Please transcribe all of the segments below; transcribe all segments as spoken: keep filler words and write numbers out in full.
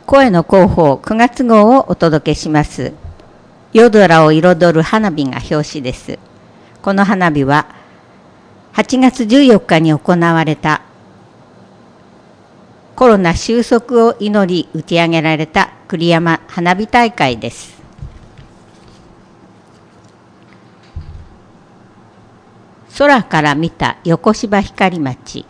声の広報くがつ号をお届けします。夜空を彩る花火が表紙です。この花火ははちがつじゅうよっかに行われたコロナ収束を祈り打ち上げられた栗山花火大会です。空から見た横芝光町。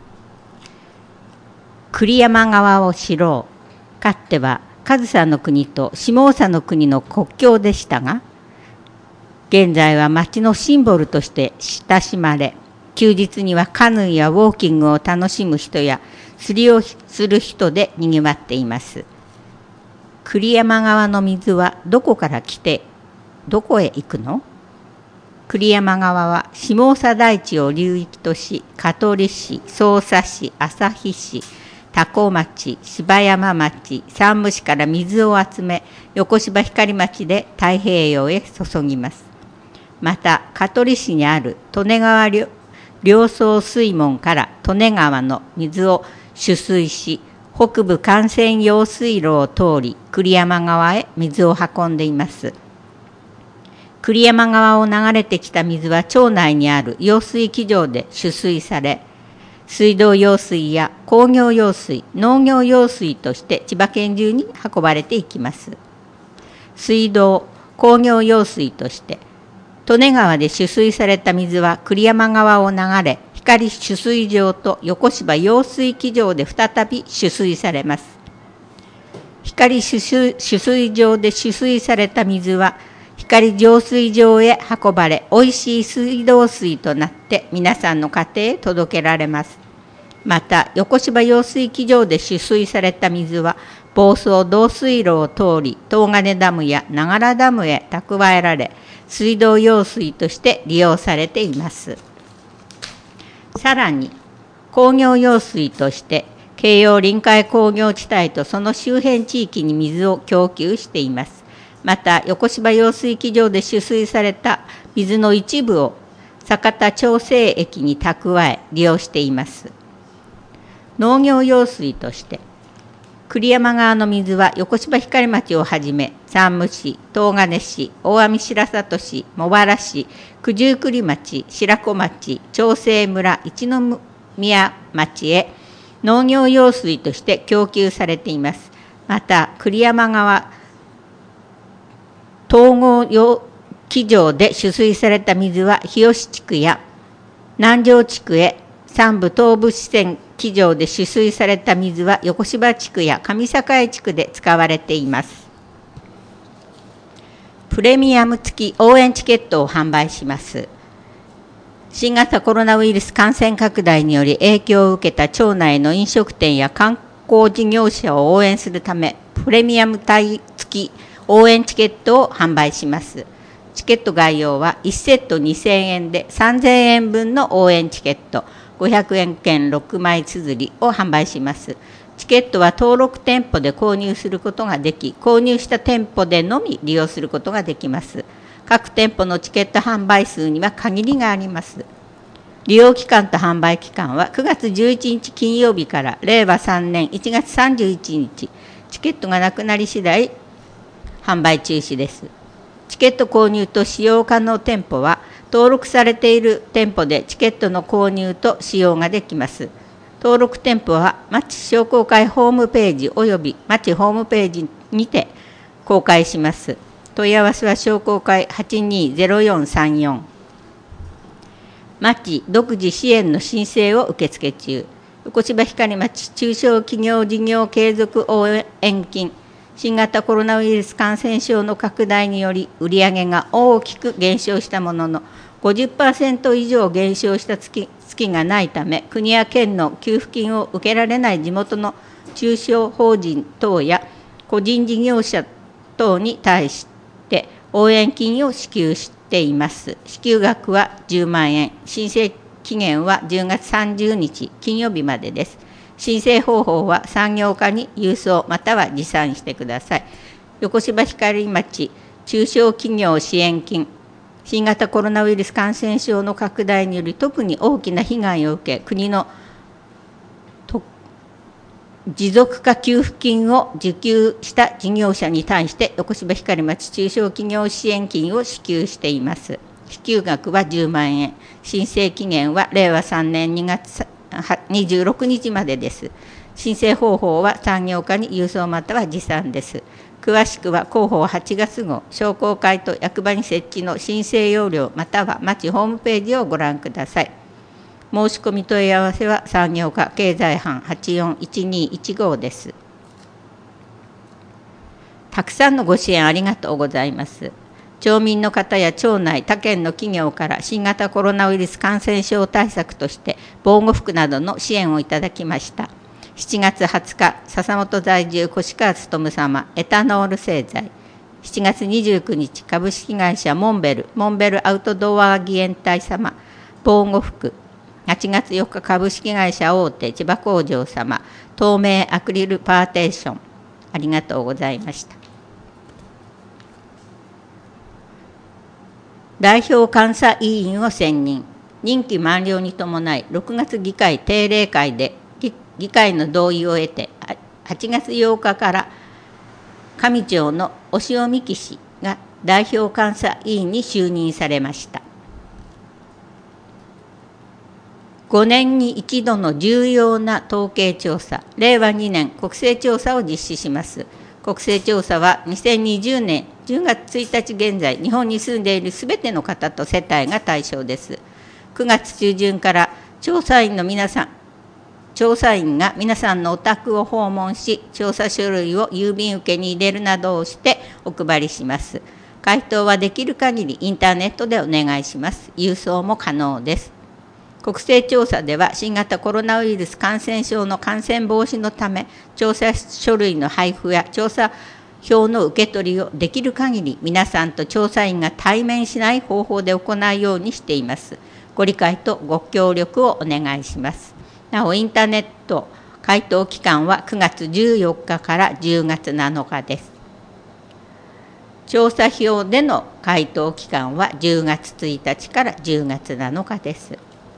栗山川を知ろう。かつては上総の国と下総の国の国境でしたが、現在は町のシンボルとして親しまれ、休日にはカヌーやウォーキングを楽しむ人や釣りをする人でにぎわっています。栗山川の水はどこから来てどこへ行くの？栗山川は下総台地を流域とし、香取市、匝瑳市、旭市、多古町、芝山町、山武市から水を集め、横芝光町で太平洋へ注ぎます。また、香取市にある利根川両層水門から利根川の水を取水し、北部幹線用水路を通り、栗山川へ水を運んでいます。栗山川を流れてきた水は町内にある揚水機場で取水され、水道用水や工業用水、農業用水として千葉県中に運ばれていきます。水道、工業用水として利根川で取水された水は栗山川を流れ、光取水場と横芝揚水機場で再び取水されます。光取水、取水場で取水された水は光浄水場へ運ばれ、おいしい水道水となって皆さんの家庭へ届けられます。また、横芝揚水機場で取水された水は房総導水路を通り、東金ダムや長良ダムへ蓄えられ、水道用水として利用されています。さらに、工業用水として京葉臨海工業地帯とその周辺地域に水を供給しています。また、横芝揚水機場で取水された水の一部を酒田調整液に蓄え利用しています。農業用水として栗山川の水は横芝光町をはじめ山武市、東金市、大網白里市、茂原市、九十九里町、白子町、長生村、一宮町へ農業用水として供給されています。また、栗山川統合用機場で取水された水は日吉地区や南城地区へ、山武東部支線機場で取水された水は横芝地区や上栄地区で使われています。プレミアム付き応援チケットを販売します。新型コロナウイルス感染拡大により影響を受けた町内の飲食店や観光事業者を応援するため、プレミアム付き応援チケットを販売します。チケット概要はいちセットにせんえんでさんぜんえんぶんの応援チケット、ごひゃくえん券ろくまい綴りを販売します。チケットは登録店舗で購入することができ、購入した店舗でのみ利用することができます。各店舗のチケット販売数には限りがあります。利用期間と販売期間はくがつじゅういちにち金曜日かられいわさんねんいちがつさんじゅういちにち、チケットがなくなり次第販売中止です。チケット購入と使用可能店舗は登録されている店舗でチケットの購入と使用ができます。登録店舗は町商工会ホームページおよび町ホームページにて公開します。問い合わせは商工会はちにーぜろよんさんよん。町独自支援の申請を受付中。横芝光町中小企業事業継続応援金。新型コロナウイルス感染症の拡大により売上が大きく減少したものの ごじゅっパーセント 以上減少した月、月がないため、国や県の給付金を受けられない地元の中小法人等や個人事業者等に対して応援金を支給しています。支給額はじゅうまんえん、申請期限はじゅうがつさんじゅうにち金曜日までです。申請方法は産業課に郵送または持参してください。横芝光町中小企業支援金。新型コロナウイルス感染症の拡大により特に大きな被害を受け、国の持続化給付金を受給した事業者に対して横芝光町中小企業支援金を支給しています。支給額はじゅうまんえん。申請期限はれいわさんねんにがつにじゅうろくにちまでです。申請方法は産業課に郵送または持参です。詳しくは広報はちがつ号商工会と役場に設置の申請要領または町ホームページをご覧ください。申し込み問い合わせは産業課経済班はちよんいちにいちごです。たくさんのご支援ありがとうございます。町民の方や町内他県の企業から新型コロナウイルス感染症対策として防護服などの支援をいただきました。しちがつはつか笹本在住越川勉様エタノール製剤、しちがつにじゅうくにち株式会社モンベルモンベルアウトドア義援隊様防護服、はちがつよっか株式会社大手千葉工場様透明アクリルパーテーション、ありがとうございました。代表監査委員を選任。任期満了に伴いろくがつ議会定例会で議会の同意を得てはちがつようかから上町の押尾美樹氏が代表監査委員に就任されました。ごねんに一度の重要な統計調査、れいわにねん国勢調査を実施します。国勢調査はにせんにじゅうねんじゅうがつついたち現在、日本に住んでいるすべての方と世帯が対象です。くがつちゅうじゅんから調査員の皆さん、調査員が皆さんのお宅を訪問し、調査書類を郵便受けに入れるなどをしてお配りします。回答はできる限りインターネットでお願いします。郵送も可能です。国勢調査では新型コロナウイルス感染症の感染防止のため、調査書類の配布や調査票の受け取りをできる限り皆さんと調査員が対面しない方法で行うようにしています。ご理解とご協力をお願いします。なお、インターネット回答期間はくがつじゅうよっかからじゅうがつなのかです。調査票での回答期間はじゅうがつついたちからじゅうがつなのかです。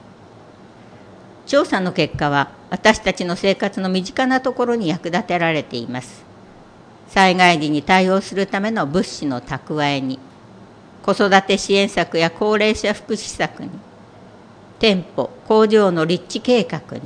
調査の結果は私たちの生活の身近なところに役立てられています。災害時に対応するための物資の蓄えに、子育て支援策や高齢者福祉策に、店舗・工場の立地計画に、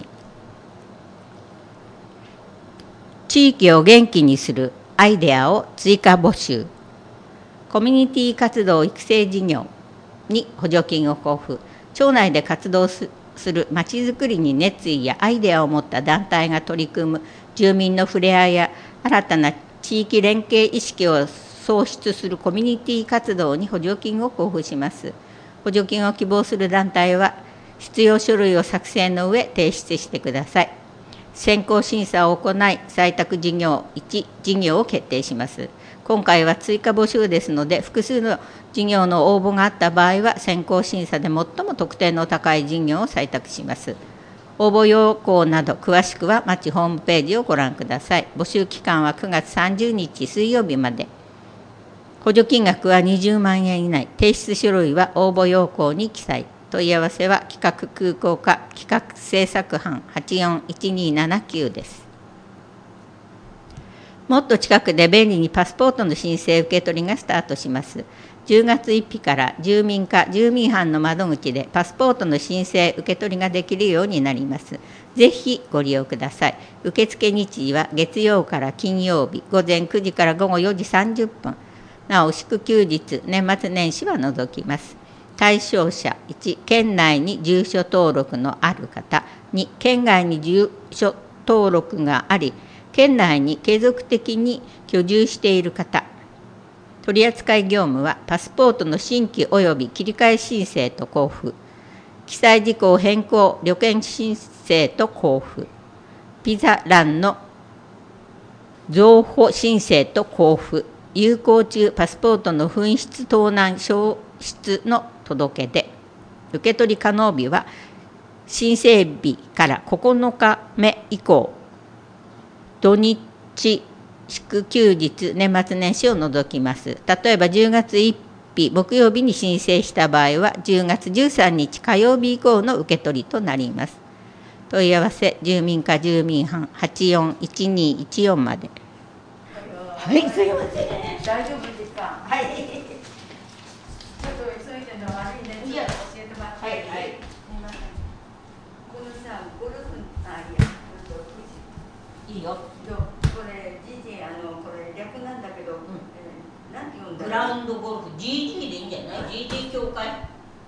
地域を元気にするアイデアを追加募集、コミュニティ活動育成事業に補助金を交付、町内で活動すするまちづくりに熱意やアイデアを持った団体が取り組む住民の触れ合いや新たな地域連携意識を創出するコミュニティ活動に補助金を交付します。補助金を希望する団体は必要書類を作成の上提出してください。先行審査を行い採択事業いち事業を決定します。今回は追加募集ですので、複数の事業の応募があった場合は先行審査で最も得点の高い事業を採択します。応募要項など詳しくは町ホームページをご覧ください。募集期間はくがつさんじゅうにち水曜日まで。補助金額はにじゅうまんえん以内。提出書類は応募要項に記載。問い合わせは企画空港課企画制作班はちよんいちにななきゅうです。もっと近くで便利にパスポートの申請受け取りがスタートします。じゅうがつついたちから住民課住民班の窓口でパスポートの申請受け取りができるようになります。ぜひご利用ください。受付日時は月曜から金曜日ごぜんくじからごごよじさんじゅっぷん。なお祝休日年末年始は除きます。対象者いち、県内に住所登録のある方、に、県外に住所登録があり、県内に継続的に居住している方。取扱業務はパスポートの新規及び切り替え申請と交付、記載事項変更旅券申請と交付、ビザ欄の増補申請と交付、有効中パスポートの紛失盗難消失の届け出。受け取り可能日は申請日からここのかめ以降、土日祝休日年末年始を除きます。例えばじゅうがつついたち木曜日に申請した場合はじゅうがつじゅうさんにち火曜日以降の受け取りとなります。 問い合わせ住民課住民班はちよんいちにいちよんまで。はい、すいません。 大丈夫ですか。 はい。 ちょっと急いでるの悪いね。 いや、 教えてもらって。 はい、はい。 すみません。このさ、ゴルフ、あ、いや、 いいよ。 これ、ジージー、あの、これ略なんだけど、うん、えー、なんて言うんだろう。 グラウンドゴルフ、ジージー でいいんじゃない？ ジージー 協会。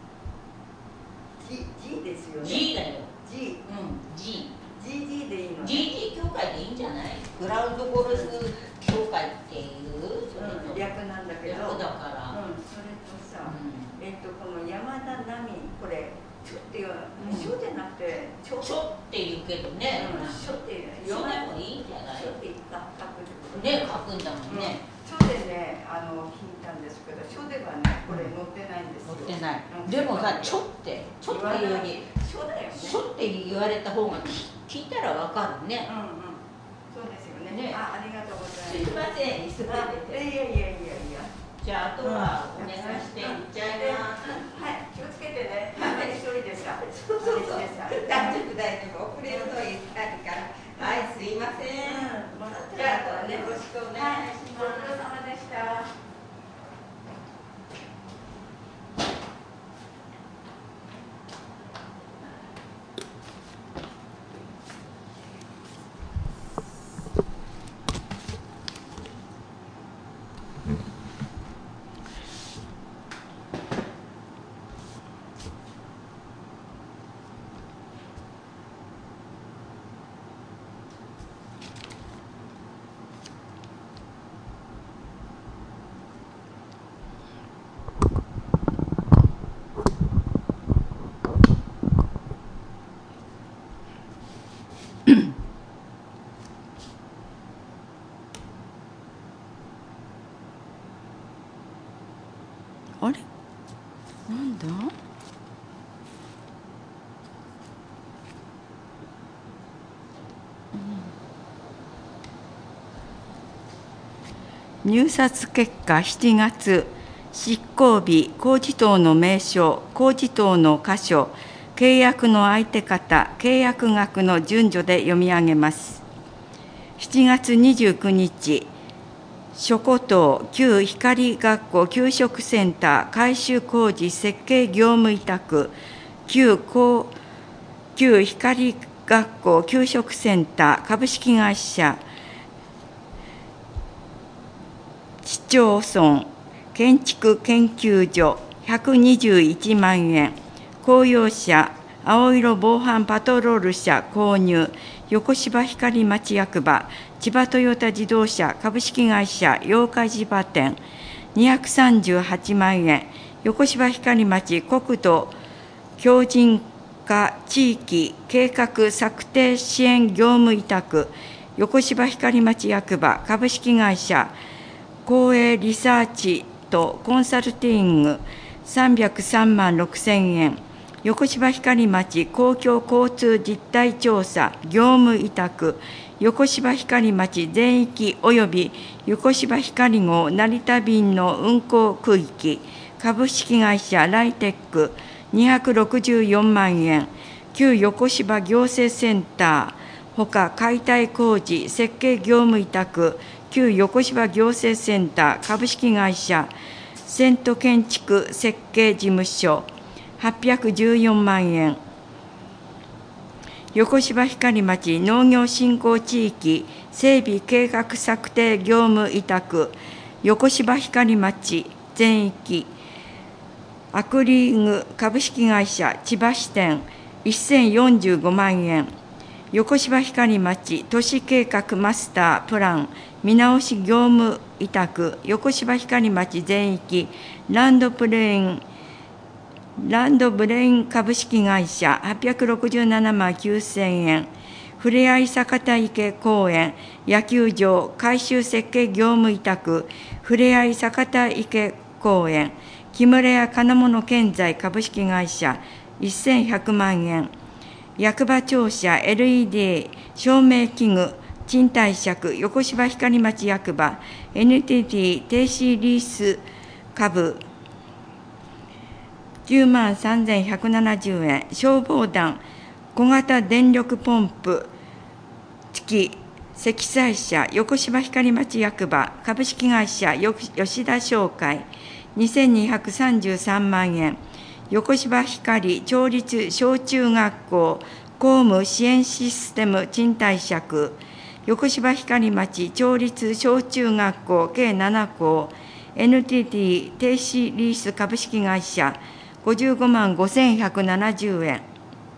G、G ですよね。 G だよ。 G。 うん、G。 ジージー でいいの、ね。 ジージー 協会でいいんじゃない？グラウンドゴルフ協会っていう、 うん、略なんだけど。 略だから。 うん、それとさ、 うん、 えっと、この山田奈美、これ、ちょっていう、ちょじゃなくて、 ちょ。ちょって言うけどね。 うん、ちょっていう。 ちょでもいいんじゃない？ ちょって言った書くね、書くんだもんね。 ちょでね、あの聞いたんですけど、書ではね、これ載ってないんですよ。 載ってない。でもさ、ちょって、ちょっていうより、 書だよね。 ちょって言われた方が聞いたらわかるね。 うんうん。そうですよね。あ、ありがとうございます。 すいません、急いでて。 いやいやいやいや。 じゃあ、あとはお願いしていっちゃいます。 はい、気をつけてね。一人でさ。 そうそうそう。大丈夫大丈夫。遅れると言ったりから。はい、すいません。じゃあ、あとはね、よろしくお願いします。 ご苦労様でした。 あれなんだ入札結果しちがつ、執行日、工事等の名称、工事等の箇所、契約の相手方、契約額の順序で読み上げます。しちがつにじゅうくにち、諸古島旧光学校給食センター改修工事設計業務委託旧旧光学校給食センター株式会社市町村建築研究所ひゃくにじゅういちまんえん、公用車青色防犯パトロール車購入、横芝光町役場千葉トヨタ自動車株式会社八日市場店にひゃくさんじゅうはちまんえん、横芝光町国土強靭化地域計画策定支援業務委託、横芝光町役場株式会社公営リサーチとコンサルティングさんびゃくさんまんろくせんえん、横芝光町公共交通実態調査業務委託、横芝光町全域及び横芝光号成田便の運航区域株式会社ライテックにひゃくろくじゅうよんまんえん、旧横芝行政センターほか解体工事設計業務委託、旧横芝行政センター株式会社セント建築設計事務所はっぴゃくじゅうよんまんえん、横芝光町農業振興地域整備計画策定業務委託、横芝光町全域アクリーグ株式会社千葉支店せんよんじゅうごまんえん、横芝光町都市計画マスタープラン見直し業務委託、横芝光町全域ランドプレインランドブレイン株式会社はっぴゃくろくじゅうななまんきゅうせんえん、ふれあい坂田池公園野球場改修設計業務委託、ふれあい坂田池公園木村屋金物建材株式会社せんひゃくまんえん、役場庁舎 エルイーディー 照明器具賃貸借横芝光町役場 エヌティーティー 停止リース株じゅうまんさんぜんひゃくななじゅうえん、消防団小型電力ポンプ付き積載車横芝光町役場株式会社吉田商会にせんにひゃくさんじゅうさんまんえん、横芝光町立小中学校公務支援システム賃貸借横芝光町町立小中学校計ななこう エヌティーティー 停止リース株式会社ごじゅうごまんごせんひゃくななじゅうえん、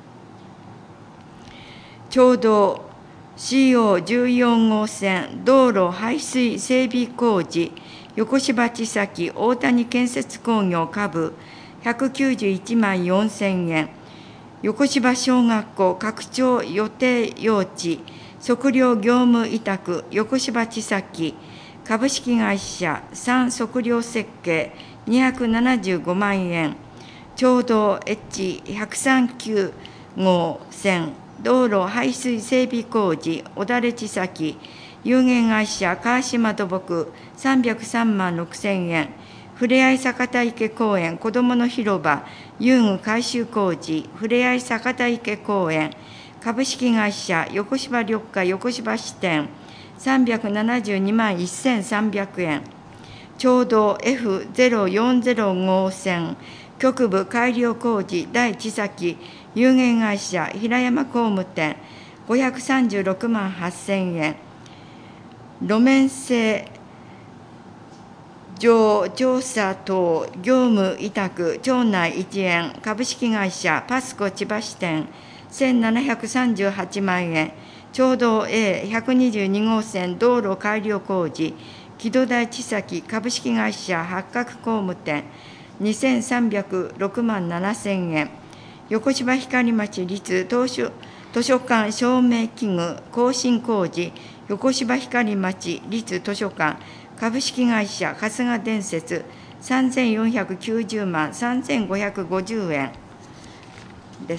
町道 シーオーじゅうよん 号線道路排水整備工事横芝千崎大谷建設工業下部ひゃくきゅうじゅういちまんよんせんえん、横芝小学校拡張予定用地測量業務委託横芝千崎株式会社三測量設計にひゃくななじゅうごまんえん、町道 エイチひゃくさんじゅうきゅうごうせん道路排水整備工事小垂千崎有限会社川島土木さんびゃくさんまんろくせんえん、ふれあい坂田池公園子どもの広場遊具改修工事ふれあい坂田池公園株式会社横芝緑化横芝支店さんびゃくななじゅうにまんせんさんびゃくえん、町道 エフゼロよんゼロ 号線局部改良工事大千崎有限会社平山工務店ごひゃくさんじゅうろくまんはっせんえん、路面性上調査等業務委託町内一円株式会社パスコ千葉支店せんななひゃくさんじゅうはちまんえん、町道 エーひゃくにじゅうにごう線道路改良工事木戸台千崎株式会社八角工務店にせんさんびゃくろくまんななせんえん、横芝光町立図書図書館照明器具更新工事横芝光町立図書館株式会社春日伝説さんぜんよんひゃくきゅうじゅうまんさんぜんごひゃくごじゅうえんです。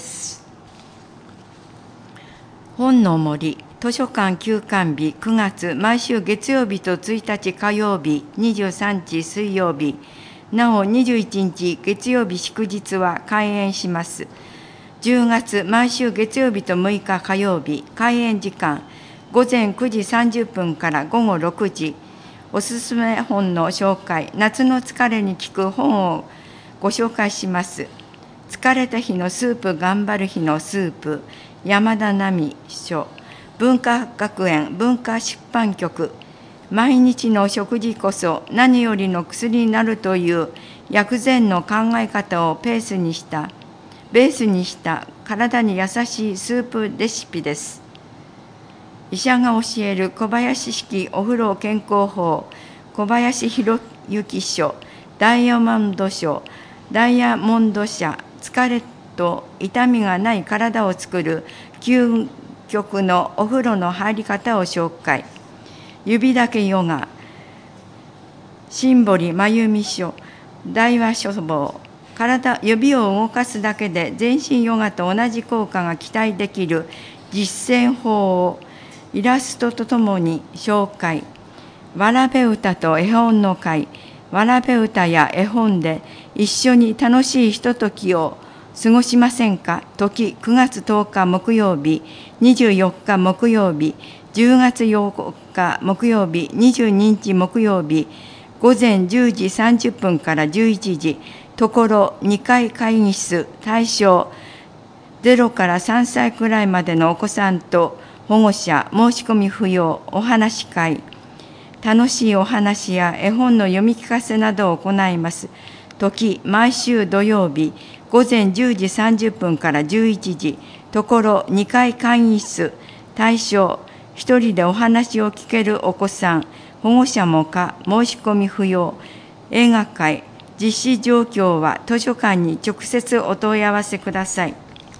本の森図書館休館日くがつ毎週月曜日とついたち火曜日にじゅうさんにち水曜日なおにじゅういちにち月曜日祝日は開園します。じゅうがつ毎週月曜日とむいか火曜日開園時間ごぜんくじさんじゅっぷんからごごろくじ、おすすめ本の紹介夏の疲れに効く本をご紹介します。疲れた日のスープ頑張る日のスープ山田奈美書文化学園文化出版局毎日の食事こそ何よりの薬になるという薬膳の考え方をペースにしたベースにした体に優しいスープレシピです。医者が教える小林式お風呂健康法小林博之書ダイヤモンド書ダイヤモンド社疲れと痛みがない体を作る究極のお風呂の入り方を紹介指だけヨガシンボリまゆみ書大和書房体指を動かすだけで全身ヨガと同じ効果が期待できる実践法をイラストとともに紹介わらべ歌と絵本の会わらべ歌や絵本で一緒に楽しいひとときを過ごしませんか。時くがつとおか木曜日にじゅうよっか木曜日じゅうがつよっか木曜日にじゅうににち木曜日ごぜんじゅうじさんじゅっぷんからじゅういちじところにかい会議室対象ゼロからさんさいくらいまでのお子さんと保護者申し込み不要お話し会楽しいお話や絵本の読み聞かせなどを行います。時毎週土曜日ごぜんじゅうじさんじゅっぷんからじゅういちじところにかい会議室対象一人でお話を聞けるお子さん保護者もか申し込み不要映画会実施状況は図書館に直接お問い合わせください。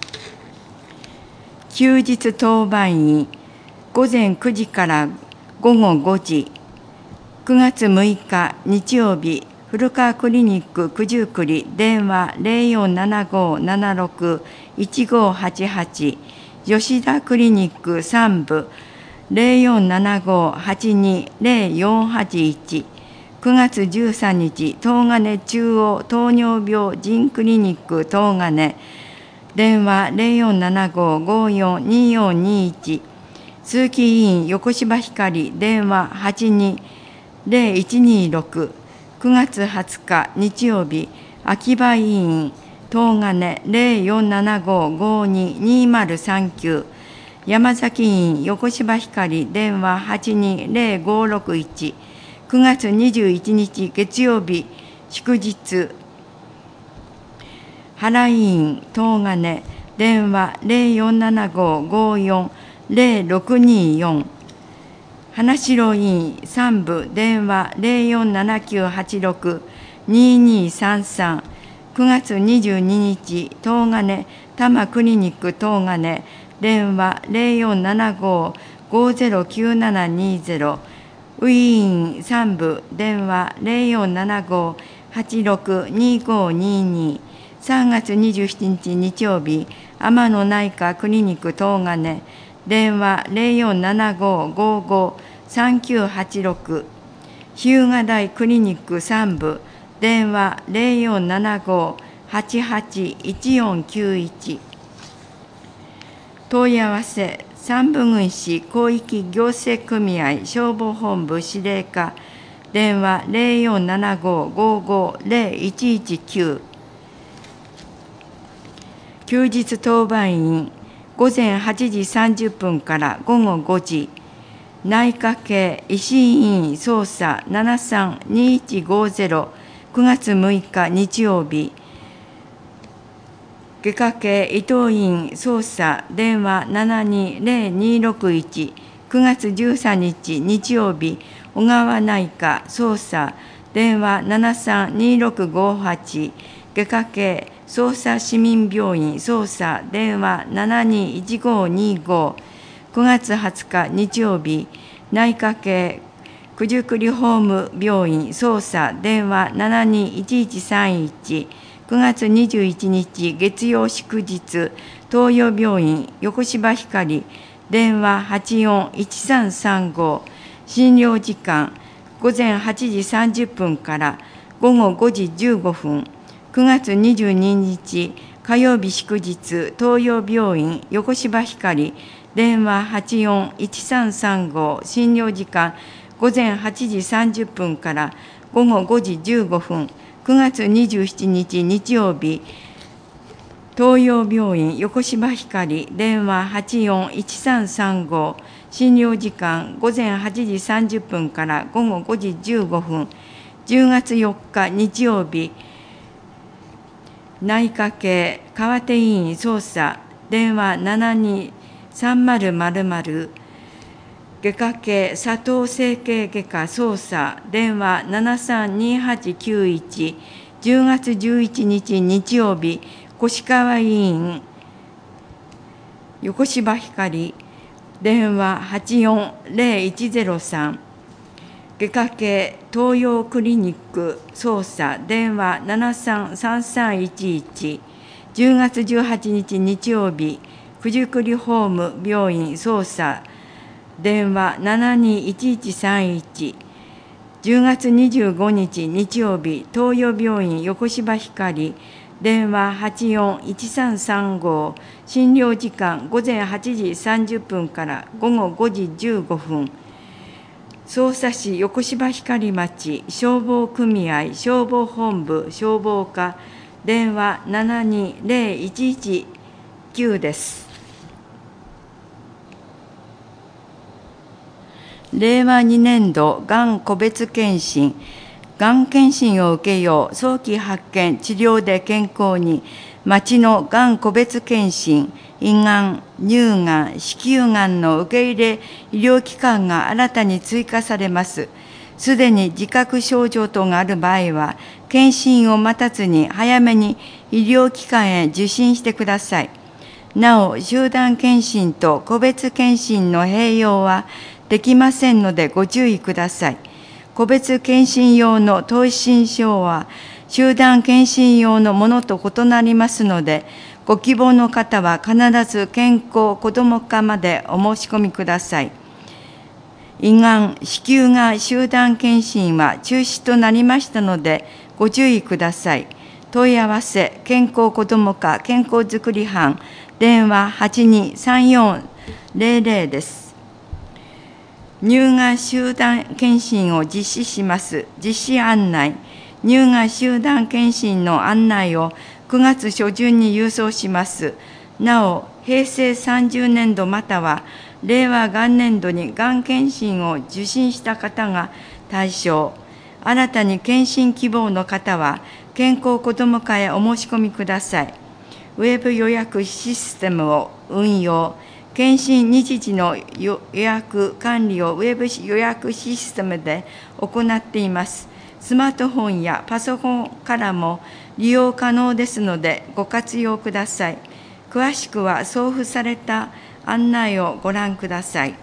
休日当番員ごぜんくじからごごごじくがつむいか日曜日古川クリニック九十九里電話 ゼロよんななごーななろくいちごはちはち 吉田クリニックさん部 ゼロよんななごーはちにゼロよんはちいちくがつじゅうさんにち東金中央糖尿病腎クリニック東金電話 ゼロよんななご ごよん によんにいち、鈴木委員横芝光電話はちに ゼロいちにろく、くがつはつか日曜日、秋葉委員東金 ゼロよんななご ごに にまるさんきゅう、山崎委員横芝光電話はちに ゼロごろくいち、くがつにじゅういちにち月曜日祝日、原委員東金電話 ゼロよんななご ごよん ゼロろくによん、花城委員三部電話 ゼロよんななきゅうはちろく ににさんさん、くがつにじゅうににち東金多摩クリニック東金電話 ゼロよんななご ごゼロきゅうななにゼロ、ウィーン三部電話 ゼロよんななご はちろく にごにに、さんがつにじゅうしちにち日曜日、天野内科クリニック東金電話 ゼロよんななご ごご さんきゅうはちろく、日向台クリニック三部電話 ゼロよんななご はちはち いちよんきゅういち、問い合わせ三部郡市広域行政組合消防本部司令課電話 ゼロよんななご ごご ゼロいちいちきゅう、休日当番員午前はちじさんじゅっぷんからごごごじ、内科系医師委員捜査ななさんにいちごゼロ、くがつむいか日曜日、外科系伊藤院捜査電話ななにゼロにろくいち、くがつじゅうさんにち日曜日、小川内科捜査電話ななさんにろくごはち、外科系捜査市民病院捜査電話ななにいちごにご、くがつはつか日曜日、内科系九十九里ホーム病院捜査電話ななにいちいちさんいち、くがつにじゅういちにち月曜祝日、東洋病院横芝光電話はちよんいちさんさんご、診療時間午前はちじさんじゅっぷんからごごごじじゅうごふん、くがつにじゅうににち火曜日祝日、東洋病院横芝光電話はちよんいちさんさんご、診療時間午前はちじさんじゅっぷんからごごごじじゅうごふん、くがつにじゅうしちにち日曜日、東洋病院横芝光電話はちよんいちさんさんご、診療時間午前はちじさんじゅっぷんからごごごじじゅうごふん、じゅうがつよっか日曜日、内科系川手委員捜査電話ななにさんまるまるまる、外科系佐藤整形外科捜査電話ななさんにはちきゅういち、じゅうがつじゅういちにち日曜日、越川委員横芝光電話はちよんゼロいちゼロさん、外科系東洋クリニック捜査電話ななさんさんさんいちいち、じゅうがつじゅうはちにち日曜日、九十九里ホーム病院捜査電話ななにいちいちさんいち、じゅうがつにじゅうごにち日曜日、東洋病院横芝光電話はちよんいちさんさんご、診療時間午前はちじさんじゅっぷんからごごごじじゅうごふん、匝瑳市横芝光町消防組合消防本部消防課電話ななにゼロいちいちきゅうです。れいわにねんどがん個別検診、がん検診を受けよう、早期発見、治療で健康に、町のがん個別検診、胃がん、乳がん、子宮がんの受け入れ医療機関が新たに追加されます。すでに自覚症状等がある場合は、検診を待たずに早めに医療機関へ受診してください。なお、集団検診と個別検診の併用はできませんのでご注意ください。個別検診用の問診票は、集団検診用のものと異なりますので、ご希望の方は必ず健康子ども課までお申し込みください。胃がん、子宮が集団検診は中止となりましたので、ご注意ください。 問い合わせ、健康子ども課健康づくり班、電話はちにさんよんゼロゼロです。乳がん集団検診を実施します。実施案内。乳がん集団検診の案内をくがつ初旬に郵送します。なお、平成さんじゅうねんどまたは令和元年度にがん検診を受診した方が対象。新たに検診希望の方は、健康子ども課へお申し込みください。ウェブ予約システムを運用。検診日時の予約管理をウェブ予約システムで行っています。スマートフォンやパソコンからも利用可能ですのでご活用ください。詳しくは送付された案内をご覧ください。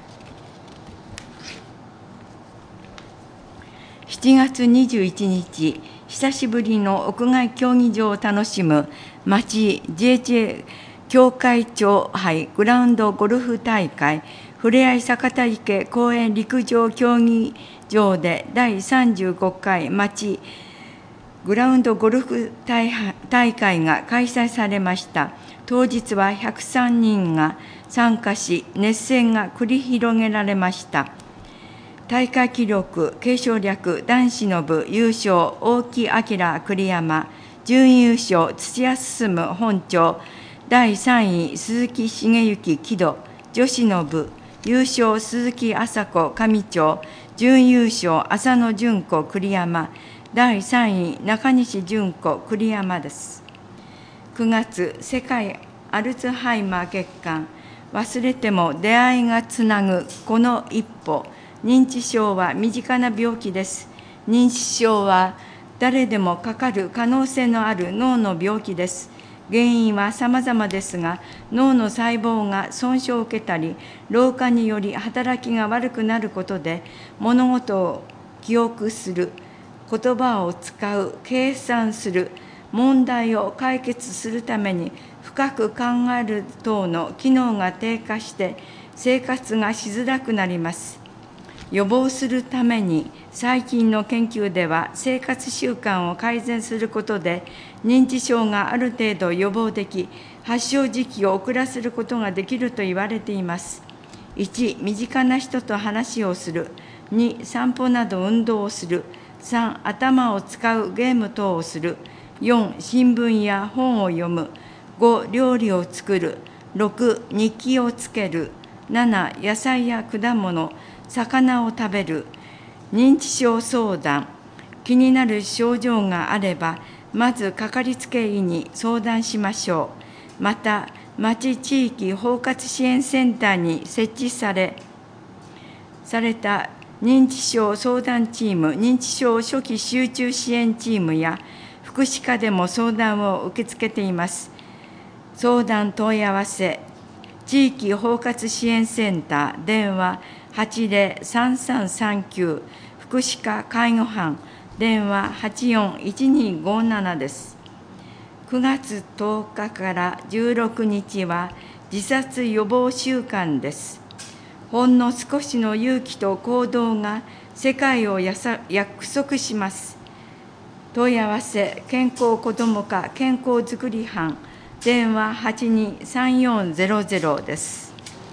しちがつにじゅういちにち、久しぶりの屋外競技場を楽しむ町 ジェイジェー 協会長杯グラウンドゴルフ大会、ふれあい坂田池公園陸上競技場でだいさんじゅうごかい町グラウンドゴルフ大会が開催されました。当日はひゃくさんにんが参加し、熱戦が繰り広げられました。大会記録、継承略男子の部優勝、大木明栗山、準優勝、土屋進本町、だいさんい、鈴木茂之木戸、女子の部優勝、鈴木麻子上町、準優勝、浅野純子栗山、だいさんい、中西純子栗山です。くがつ、世界アルツハイマー月間、忘れても出会いがつなぐこの一歩。認知症は身近な病気です。認知症は誰でもかかる可能性のある脳の病気です。原因は様々ですが、脳の細胞が損傷を受けたり、老化により働きが悪くなることで、物事を記憶する、言葉を使う、計算する、問題を解決するために深く考える等の機能が低下して生活がしづらくなります。予防するために最近の研究では生活習慣を改善することで認知症がある程度予防でき、発症時期を遅らせることができると言われています。いち、身近な人と話をする。に、散歩など運動をする。さん、頭を使うゲーム等をする。よん、新聞や本を読む。ご、料理を作る。ろく、日記をつける。なな、野菜や果物、魚を食べる。認知症相談。気になる症状があれば、まずかかりつけ医に相談しましょう。また、町地域包括支援センターに設置され、された認知症相談チーム、認知症初期集中支援チームや福祉課でも相談を受け付けています。相談問い合わせ、地域包括支援センター、電話はちゼロさんさんさんきゅう、福祉課介護班、電話はちよんいちにごななです。くがつとおかからじゅうろくにちは自殺予防週間です。ほんの少しの勇気と行動が世界を約束します。問い合わせ、健康子ども課健康づくり班、電話はちにさんよんゼロゼロです。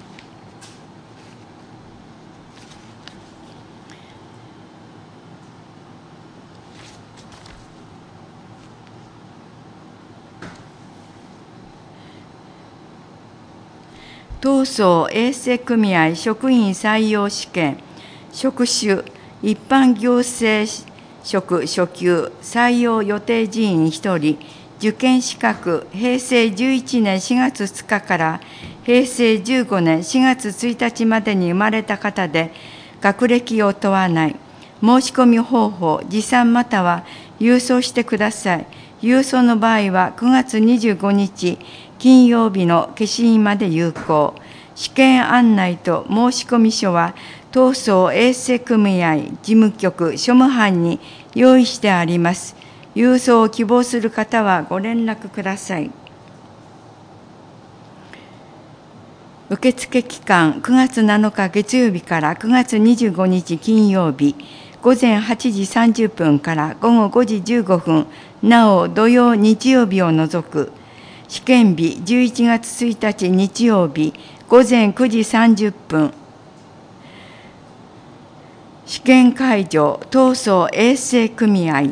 東総衛生組合職員採用試験、職種、一般行政職初級採用予定人員ひとり、受験資格、へいせいじゅういちねんしがつつかからへいせいじゅうごねんしがつついたちまでに生まれた方で、学歴を問わない。申し込み方法、持参または郵送してください。郵送の場合はくがつにじゅうごにち金曜日の消印まで有効。試験案内と申し込み書は東総衛生組合事務局庶務班に用意してあります。郵送を希望する方はご連絡ください。受付期間くがつなのか月曜日からくがつにじゅうごにち金曜日、 午前はちじさんじゅっぷんから午後ごじじゅうごふん、なお土曜日曜日を除く。試験日じゅういちがつついたち日曜日午前くじさんじゅっぷん。試験会場東総衛生組合。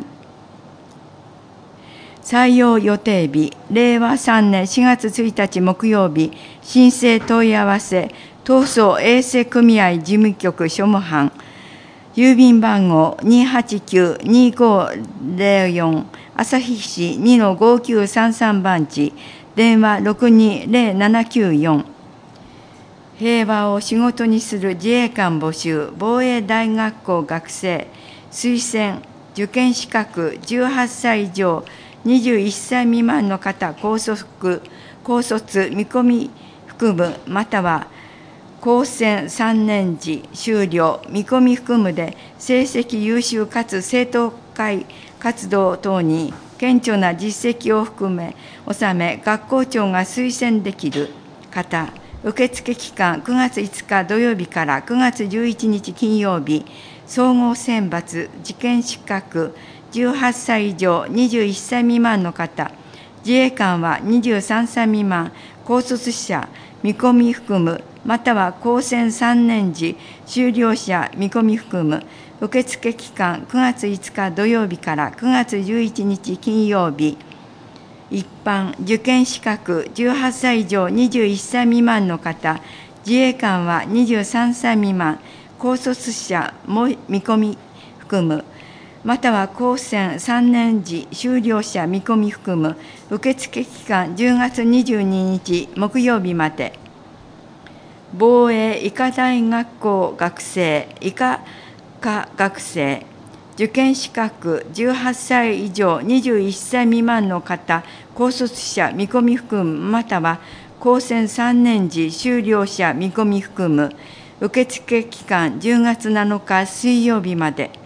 採用予定日れいわさんねんしがつついたち木曜日、申請問い合わせ東総衛生組合事務局庶務班、郵便番号 にーはちきゅうにーごぜろよん 旭市 にのごきゅうさんさん 番地、電話ろくにぜろななきゅうよん。平和を仕事にする自衛官募集、防衛大学校学生、推薦、受験資格じゅうはっさい以上、にじゅういっさい未満の方、高卒、高卒見込み含む、または高専さんねん時修了、見込み含むで、成績優秀かつ生徒会活動等に顕著な実績を含め、納め、学校長が推薦できる方、受付期間くがついつか土曜日からくがつじゅういちにち金曜日、総合選抜、受験資格じゅうはっさい以上、にじゅういっさい未満の方、自衛官はにじゅうさんさい未満、高卒者、見込み含む、または高専さんねん時修了者見込み含む、受付期間くがついつか土曜日からくがつじゅういちにち金曜日、一般受験資格じゅうはっさい以上にじゅういっさい未満の方、自衛官はにじゅうさんさい未満、高卒者も見込み含む、または高専さんねん時修了者見込み含む、受付期間じゅうがつにじゅうににち木曜日まで。防衛医科大学校学生、医科科学生、受験資格じゅうはっさい以上にじゅういっさい未満の方、高卒者見込み含む、または高専さんねん時修了者見込み含む、受付期間じゅうがつなのか水曜日まで。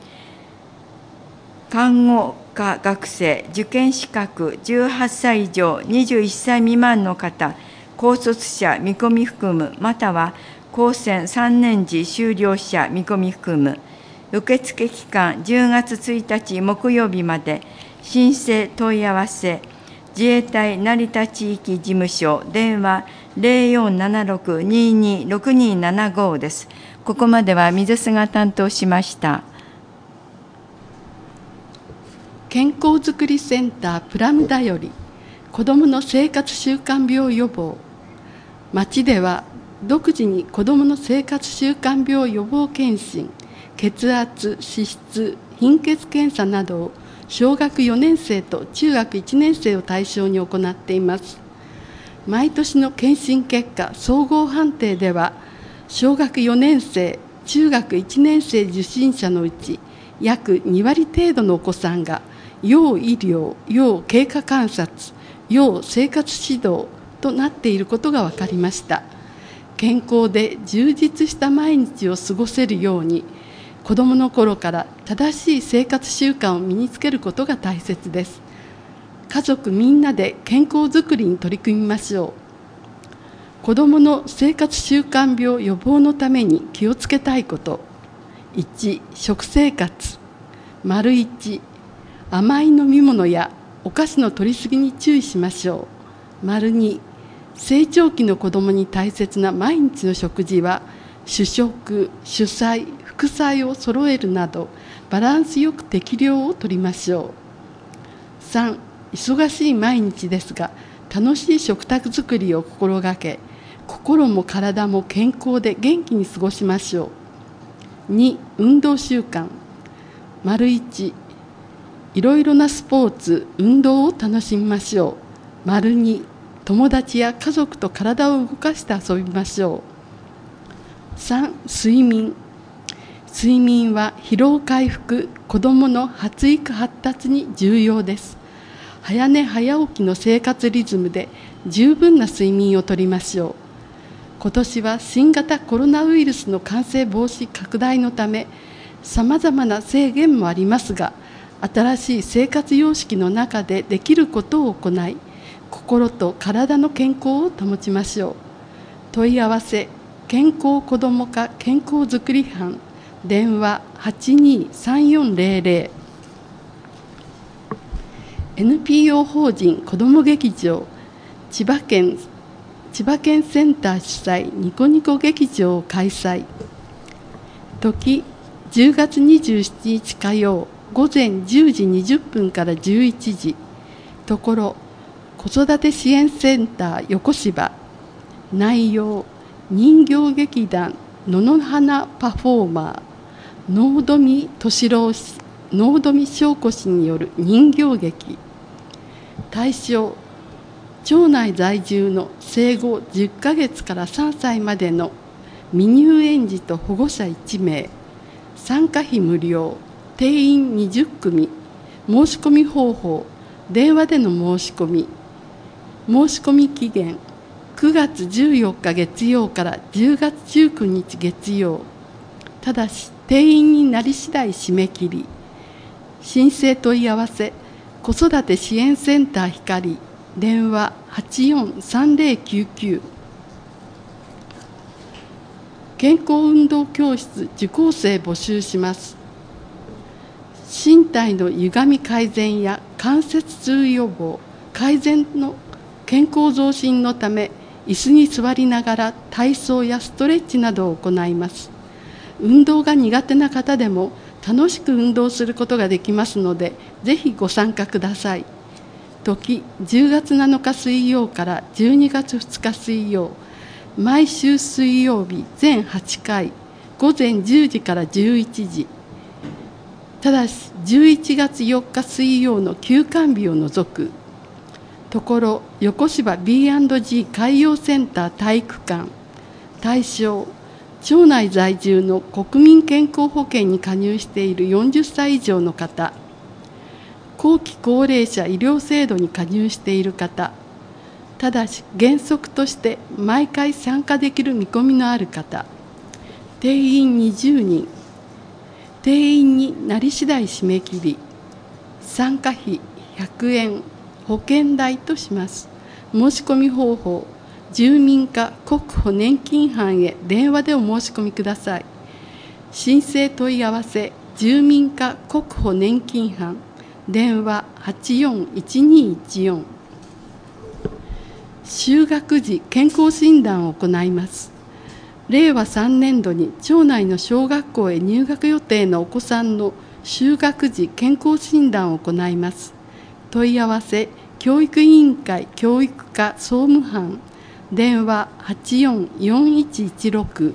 看護科学生、受験資格じゅうはっさい以上にじゅういっさい未満の方、高卒者見込み含む、または高専さんねん時修了者見込み含む、受付期間じゅうがつついたち木曜日まで。申請問い合わせ、自衛隊成田地域事務所、電話ぜろよんななろく にーにーろくにーななご です。ここまでは水須が担当しました。 健康づくりセンタープラムダより、子どもの生活習慣病予防。町では独自に子どもの生活習慣病予防検診、血圧、脂質、貧血検査などを小学よねんせいと中学いちねんせいを対象に行っています。毎年の検診結果総合判定では、小学よねんせい、中学いちねんせい受診者のうち約にわり程度のお子さんが要医療、要経過観察、要生活指導となっていることが分かりました。健康で充実した毎日を過ごせるように、子どもの頃から正しい生活習慣を身につけることが大切です。家族みんなで健康づくりに取り組みましょう。子どもの生活習慣病予防のために気をつけたいこと。いち、食生活。丸いち、甘い飲み物やお菓子の摂りすぎに注意しましょう。丸に、成長期の子どもに大切な毎日の食事は主食、主菜、副菜を揃えるなどバランスよく適量をとりましょう。さん、忙しい毎日ですが楽しい食卓作りを心がけ、心も体も健康で元気に過ごしましょう。に、運動習慣。丸いち、いろいろなスポーツ、運動を楽しみましょう。丸に、友達や家族と体を動かして遊びましょう。さん、睡眠。睡眠は疲労回復、子どもの発育発達に重要です。早寝早起きの生活リズムで十分な睡眠をとりましょう。今年は新型コロナウイルスの感染防止拡大のため、さまざまな制限もありますが、新しい生活様式の中でできることを行い、心と体の健康を保ちましょう。問い合わせ、健康子ども課健康づくり班電話はちにーさんよんゼロゼロ。 エヌピーオー 法人子ども劇場千葉県千葉県センター主催ニコニコ劇場を開催。時じゅうがつにじゅうしちにち火曜午前じゅうじにじゅっぷんからじゅういちじ。ところ子育て支援センター横芝。内容人形劇団野々花パフォーマー能富敏郎氏能富翔子氏による人形劇。対象町内在住の生後じゅっかげつからさんさいまでの未入園児と保護者いちめい。参加費無料。定員にじゅっくみ。申し込み方法電話での申し込み。申し込み期限くがつじゅうよっか月曜からじゅうがつじゅうくにち月曜。ただし定員になり次第締め切り。申請問い合わせ子育て支援センター光。電話はちよんさんゼロきゅうきゅう。健康運動教室受講生募集します。身体の歪み改善や関節痛予防改善の健康増進のため、椅子に座りながら体操やストレッチなどを行います。運動が苦手な方でも楽しく運動することができますので、ぜひご参加ください。時じゅうがつなのか水曜からじゅうにがつふつか水曜。毎週水曜日全はちかい午前じゅうじからじゅういちじ。ただしじゅういちがつよっか水曜の休館日を除く。ところ横芝 ビーアンドジー 海洋センター体育館。対象町内在住の国民健康保険に加入しているよんじゅっさい以上の方、後期高齢者医療制度に加入している方、ただし原則として毎回参加できる見込みのある方、定員にじゅうにん。定員になり次第締め切り。参加費ひゃくえん、保険代とします。申し込み方法住民課国保年金班へ電話でお申し込みください。申請問い合わせ住民課国保年金班。電話はちよんいちにいちよん。就学時健康診断を行います。れいわさんねんどに町内の小学校へ入学予定のお子さんの就学時健康診断を行います。問い合わせ教育委員会教育課総務班。電話はちよんよんいちいちろく。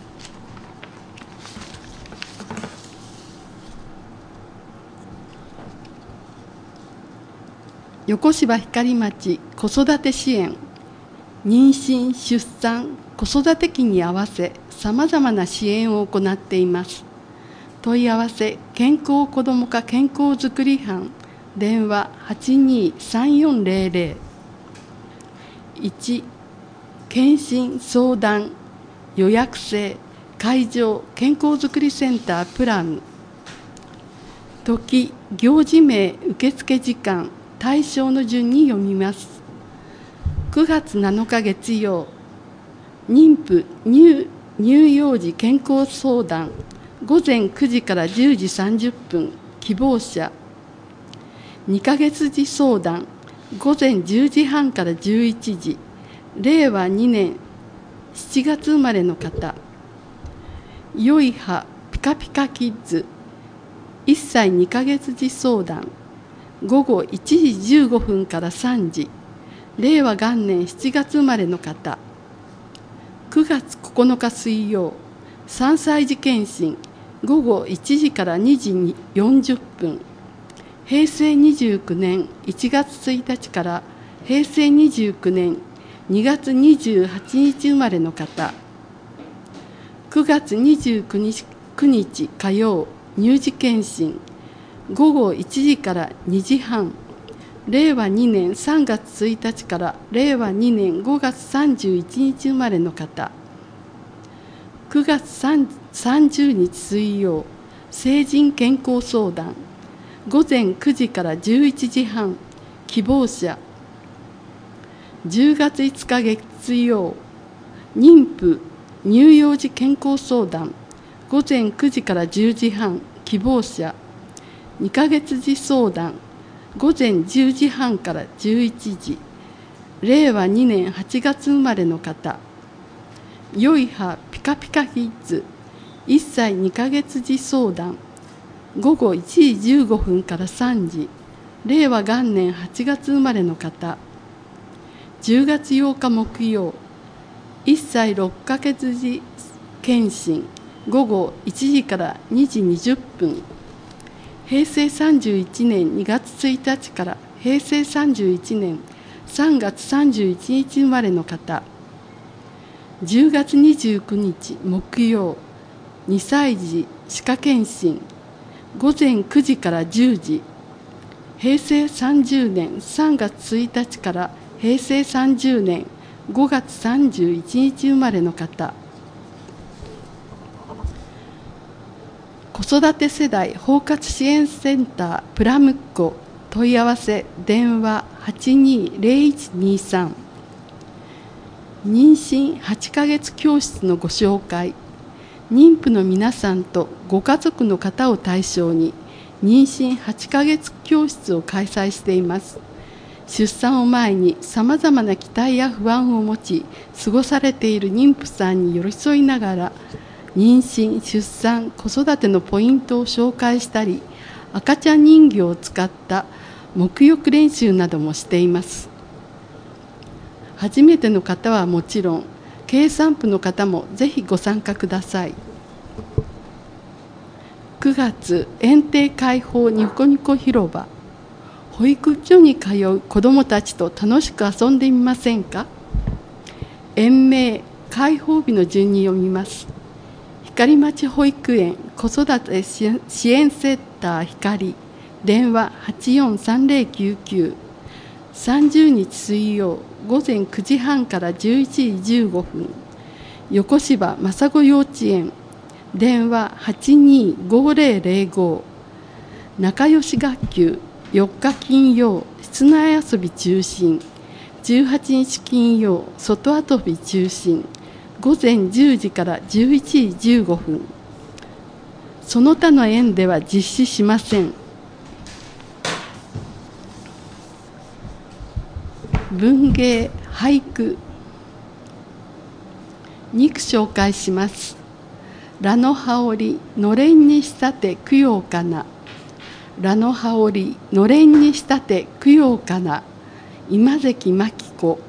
横芝光町子育て支援。妊娠・出産・子育て期に合わせさまざまな支援を行っています。問い合わせ健康子ども課健康づくり班。電話はちにーさんよんゼロゼロ。いち検診相談予約制会場健康づくりセンタープラム。時行事名受付時間対象の順に読みます。くがつなのか月曜。妊婦 乳, 乳幼児健康相談ごぜんくじからじゅうじさんじゅっぷん希望者。にかげつじ相談ごぜんじゅうじはんからじゅういちじ。れいわにねんしちがつ生まれの方。よいはピカピカキッズいっさいにかげつじ相談ごごいちじじゅうごふんからさんじ。れいわがんねんしちがつ生まれの方。くがつここのか水曜。さんさい児検診ごごいちじからにじよんじゅっぷん。へいせいにじゅうきゅうねんいちがつついたちからへいせいにじゅうきゅうねんにがつにじゅうはちにち生まれの方。くがつにじゅうくにち火曜。乳児検診ごごいちじからにじはん。れいわにねんさんがつついたちかられいわにねんごがつさんじゅういちにち生まれの方。くがつさんじゅうにち水曜。成人健康相談ごぜんくじからじゅういちじはん希望者。じゅうがついつか月曜。妊婦乳幼児健康相談午前くじからじゅうじはん希望者。にかげつじ相談午前じゅうじはんからじゅういちじ。れいわにねんはちがつ生まれの方。よいはピカピカキッズいっさいにかげつじ相談午後いちじじゅうごふんからさんじ。れいわ元年はちがつ生まれの方。じゅうがつようか木曜いっさいろっかげつじ検診午後いちじからにじにじゅっぷん。へいせいさんじゅういちねんにがつついたちからへいせいさんじゅういちねんさんがつさんじゅういちにち生まれの方。じゅうがつにじゅうくにち木曜にさいじ歯科検診午前くじからじゅうじ。へいせいさんじゅうねんさんがつついたちからへいせいさんじゅうねんごがつさんじゅういちにち生まれの方。子育て世代包括支援センタープラムッコ問い合わせ電話 はちにーぜろいちにさん。妊娠はちかげつ教室のご紹介。妊婦の皆さんとご家族の方を対象に妊娠はちかげつ教室を開催しています。出産を前にさまざまな期待や不安を持ち過ごされている妊婦さんに寄り添いながら妊娠、出産、子育てのポイントを紹介したり、赤ちゃん人形を使った沐浴練習などもしています。初めての方はもちろん、経産婦の方もぜひご参加ください。くがつ、園庭開放ニコニコ広場。保育所に通う子どもたちと楽しく遊んでみませんか。園名、開放日の順に読みます。光町保育園子育て支援センター光電話 はちよんさんぜろきゅうきゅう。さんじゅうにち水曜午前くじはんからじゅういちじじゅうごふん。横芝雅子幼稚園電話 はちにーごぜろぜろご。仲良し学級よっか金曜室内遊び中心、じゅうはちにち金曜外遊び中心、午前じゅうじからじゅういちじじゅうごふん。その他の園では実施しません。文芸俳句にく紹介します。羅の羽織のれんにしたて供養かな。羅の羽織のれんにしたて供養かな。今関真紀子。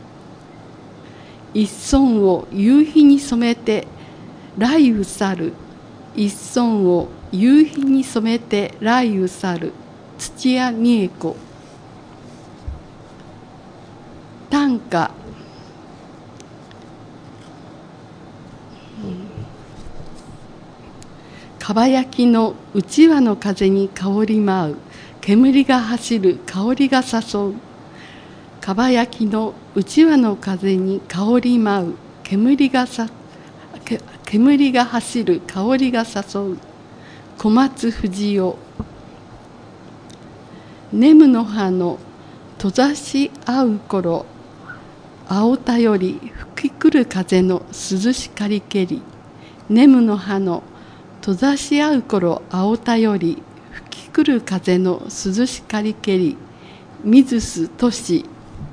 一村を夕日に染めて雷雨去る。一村を夕日に染めて雷雨去る。土屋美恵子。短歌。かば焼きのうちわの風に香り舞う。煙が走る香りが誘う。かば焼きのうちわの風に香り舞う。煙がさけ煙が走る香りが誘う。小松不二雄。ネムの葉の閉ざし合う頃、青田より吹き来る風の涼しかりけり。ネムの葉の閉ざし合う頃、青田より吹き来る風の涼しかりけり。水須俊。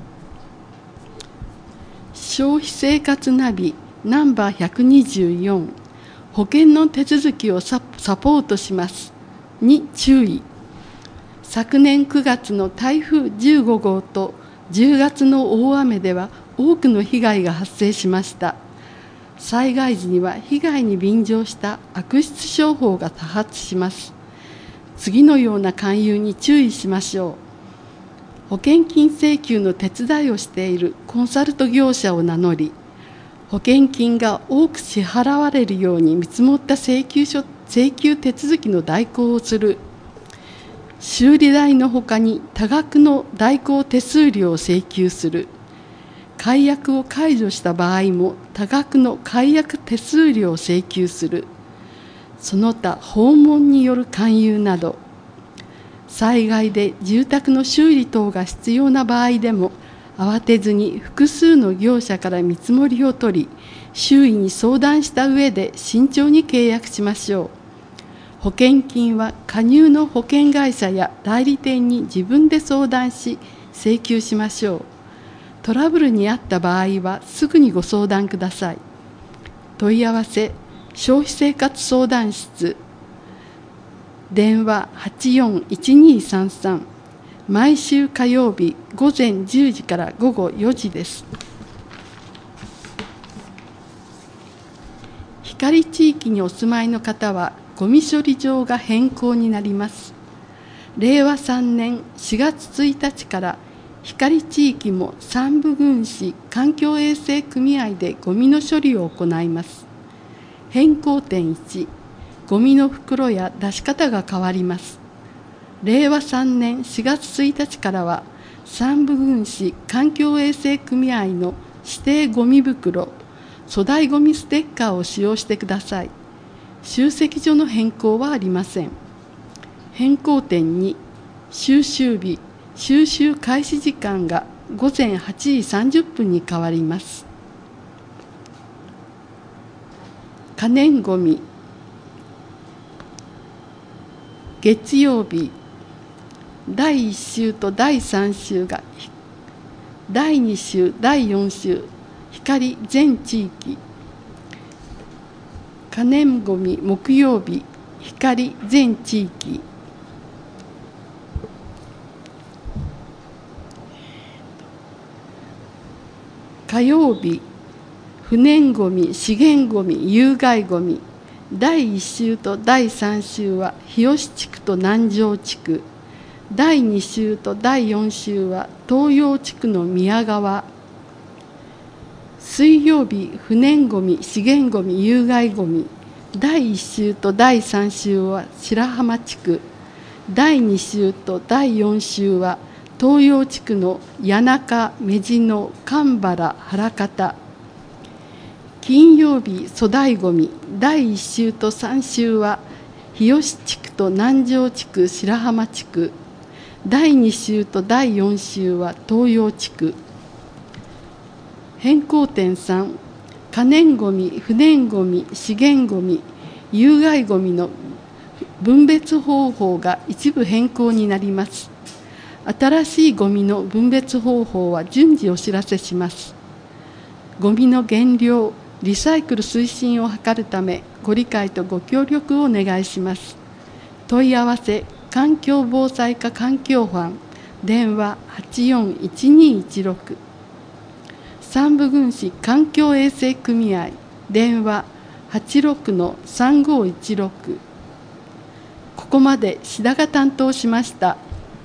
消費生活ナビナンバーひゃくにじゅうよん。保険の手続きをサポートしますに注意。昨年くがつの台風じゅうごごうとじゅうがつの大雨では多くの被害が発生しました。災害時には被害に便乗した悪質商法が多発します。次のような勧誘に注意しましょう。保険金請求の手伝いをしているコンサルト業者を名乗り、保険金が多く支払われるように見積もった請求書、請求手続きの代行をする。修理代のほかに多額の代行手数料を請求する。解約を解除した場合も多額の解約手数料を請求する。その他訪問による勧誘など、災害で住宅の修理等が必要な場合でも慌てずに複数の業者から見積もりを取り、周囲に相談した上で慎重に契約しましょう。保険金は加入の保険会社や代理店に自分で相談し請求しましょう。トラブルにあった場合はすぐにご相談ください。問い合わせ消費生活相談室、電話 はちよんいちにさんさん、毎週火曜日午前じゅうじから午後よじです。光地域にお住まいの方はゴミ処理場が変更になります。れいわさんねんしがつついたちから光地域も三部郡市環境衛生組合でゴミの処理を行います。変更点いち、ゴミの袋や出し方が変わります。れいわさんねんしがつついたちからは三部郡市環境衛生組合の指定ゴミ袋、粗大ゴミステッカーを使用してください。集積所の変更はありません。変更点に、収集日、収集開始時間が午前はちじさんじゅっぷんに変わります。可燃ごみ、月曜日、だいいっ週とだいさん週が、だいに週、だいよん週、光全地域。可燃ごみ木曜日、光全地域。火曜日、不燃ごみ、資源ごみ、有害ごみ。だいいっ週とだいさん週は日吉地区と南城地区。だいに週とだいよん週は東洋地区の宮川。水曜日、不燃ごみ、資源ごみ、有害ごみ。だいいっ週とだいさん週は白浜地区。だいに週とだいよん週は東洋地区の谷中、目白、神原、原方。金曜日、粗大ごみ、だいいっ週とさん週は日吉地区と南城地区、白浜地区。だいに週とだいよん週は東洋地区。変更点さん、可燃ごみ、不燃ごみ、資源ごみ、有害ごみの分別方法が一部変更になります。新しいごみの分別方法は順次お知らせします。ごみの減量、リサイクル推進を図るため、ご理解とご協力をお願いします。問い合わせ、環境防災課環境班、電話 はちよんいちにいちろく。三部郡市環境衛生組合、電話 はちろくのさんごいちろく。ここまで志田が担当しました。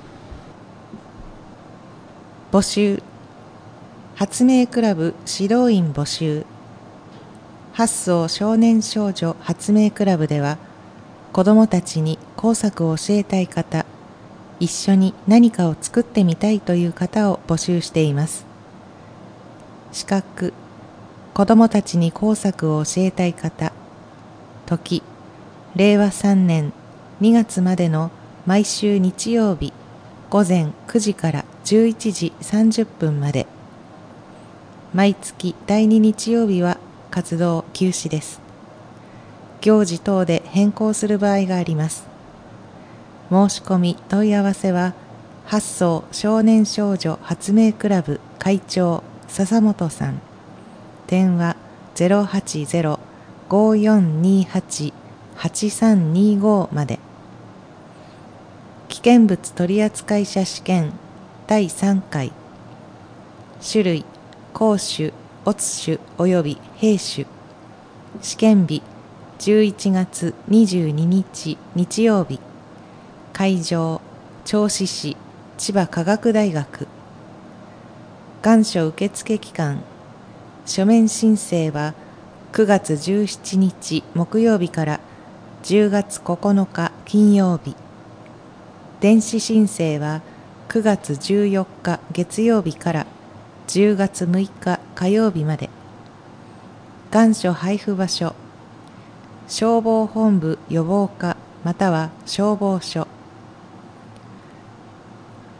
募集。発明クラブ指導員募集。発想少年少女発明クラブでは、子どもたちに工作を教えたい方、一緒に何かを作ってみたいという方を募集しています。資格、子どもたちに工作を教えたい方、時、れいわさんねんにがつまでの毎週日曜日、午前くじからじゅういちじさんじゅっぷんまで。毎月だいに日曜日は活動休止です。行事等で変更する場合があります。申し込み問い合わせは、発想少年少女発明クラブ会長笹本さん。電話 ゼロはちゼロ ごよんにはち はちさんにご まで。危険物取扱者試験だいさんかい。種類、公種、乙種および兵種。試験日じゅういちがつにじゅうににち日曜日。会場、銚子市千葉科学大学。願書受付期間、書面申請はくがつじゅうしちにち木曜日からじゅうがつここのか金曜日。電子申請はくがつじゅうよっか月曜日からじゅうがつむいか火曜日まで。願書配布場所、消防本部予防課または消防署。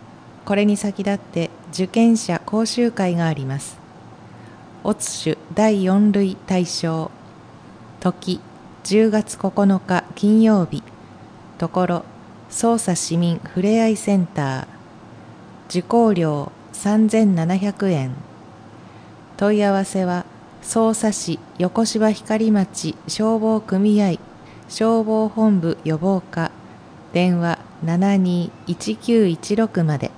これに先立って受験者講習会があります。乙種だいよん類対象。時じゅうがつここのか金曜日。ところ匝瑳市民ふれあいセンター。受講料さんぜんななひゃくえん。問い合わせは匝瑳市横芝光町消防組合消防本部予防課電話 ななにーいちきゅういちろく まで。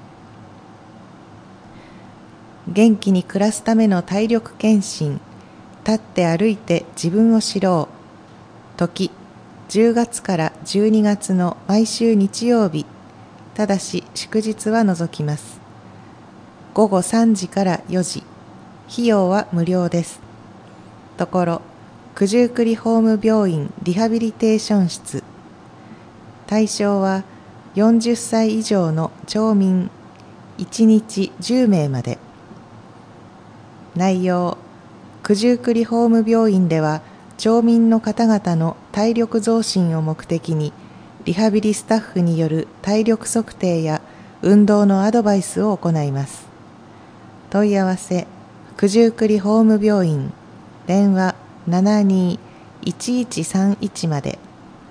元気に暮らすための体力検診。立って歩いて自分を知ろう。時じゅうがつからじゅうにがつの毎週日曜日。ただし祝日は除きます。ごごさんじからよじ。費用は無料です。ところ九十九里ホーム病院リハビリテーション室。対象はよんじゅっさい以上の町民いちにちじゅうめいまで。内容。九十九里ホーム病院では町民の方々の体力増進を目的にリハビリスタッフによる体力測定や運動のアドバイスを行います。問い合わせ九十九里ホーム病院電話 ななにーいちいちさんいち まで。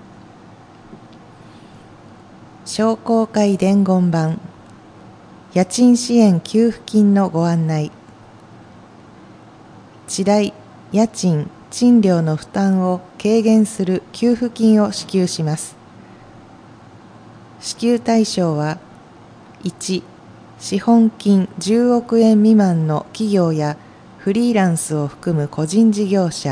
商工会伝言板。家賃支援給付金のご案内。地代、家賃、賃料の負担を軽減する給付金を支給します。支給対象は、いち、資本金じゅうおくえん未満の企業やフリーランスを含む個人事業者。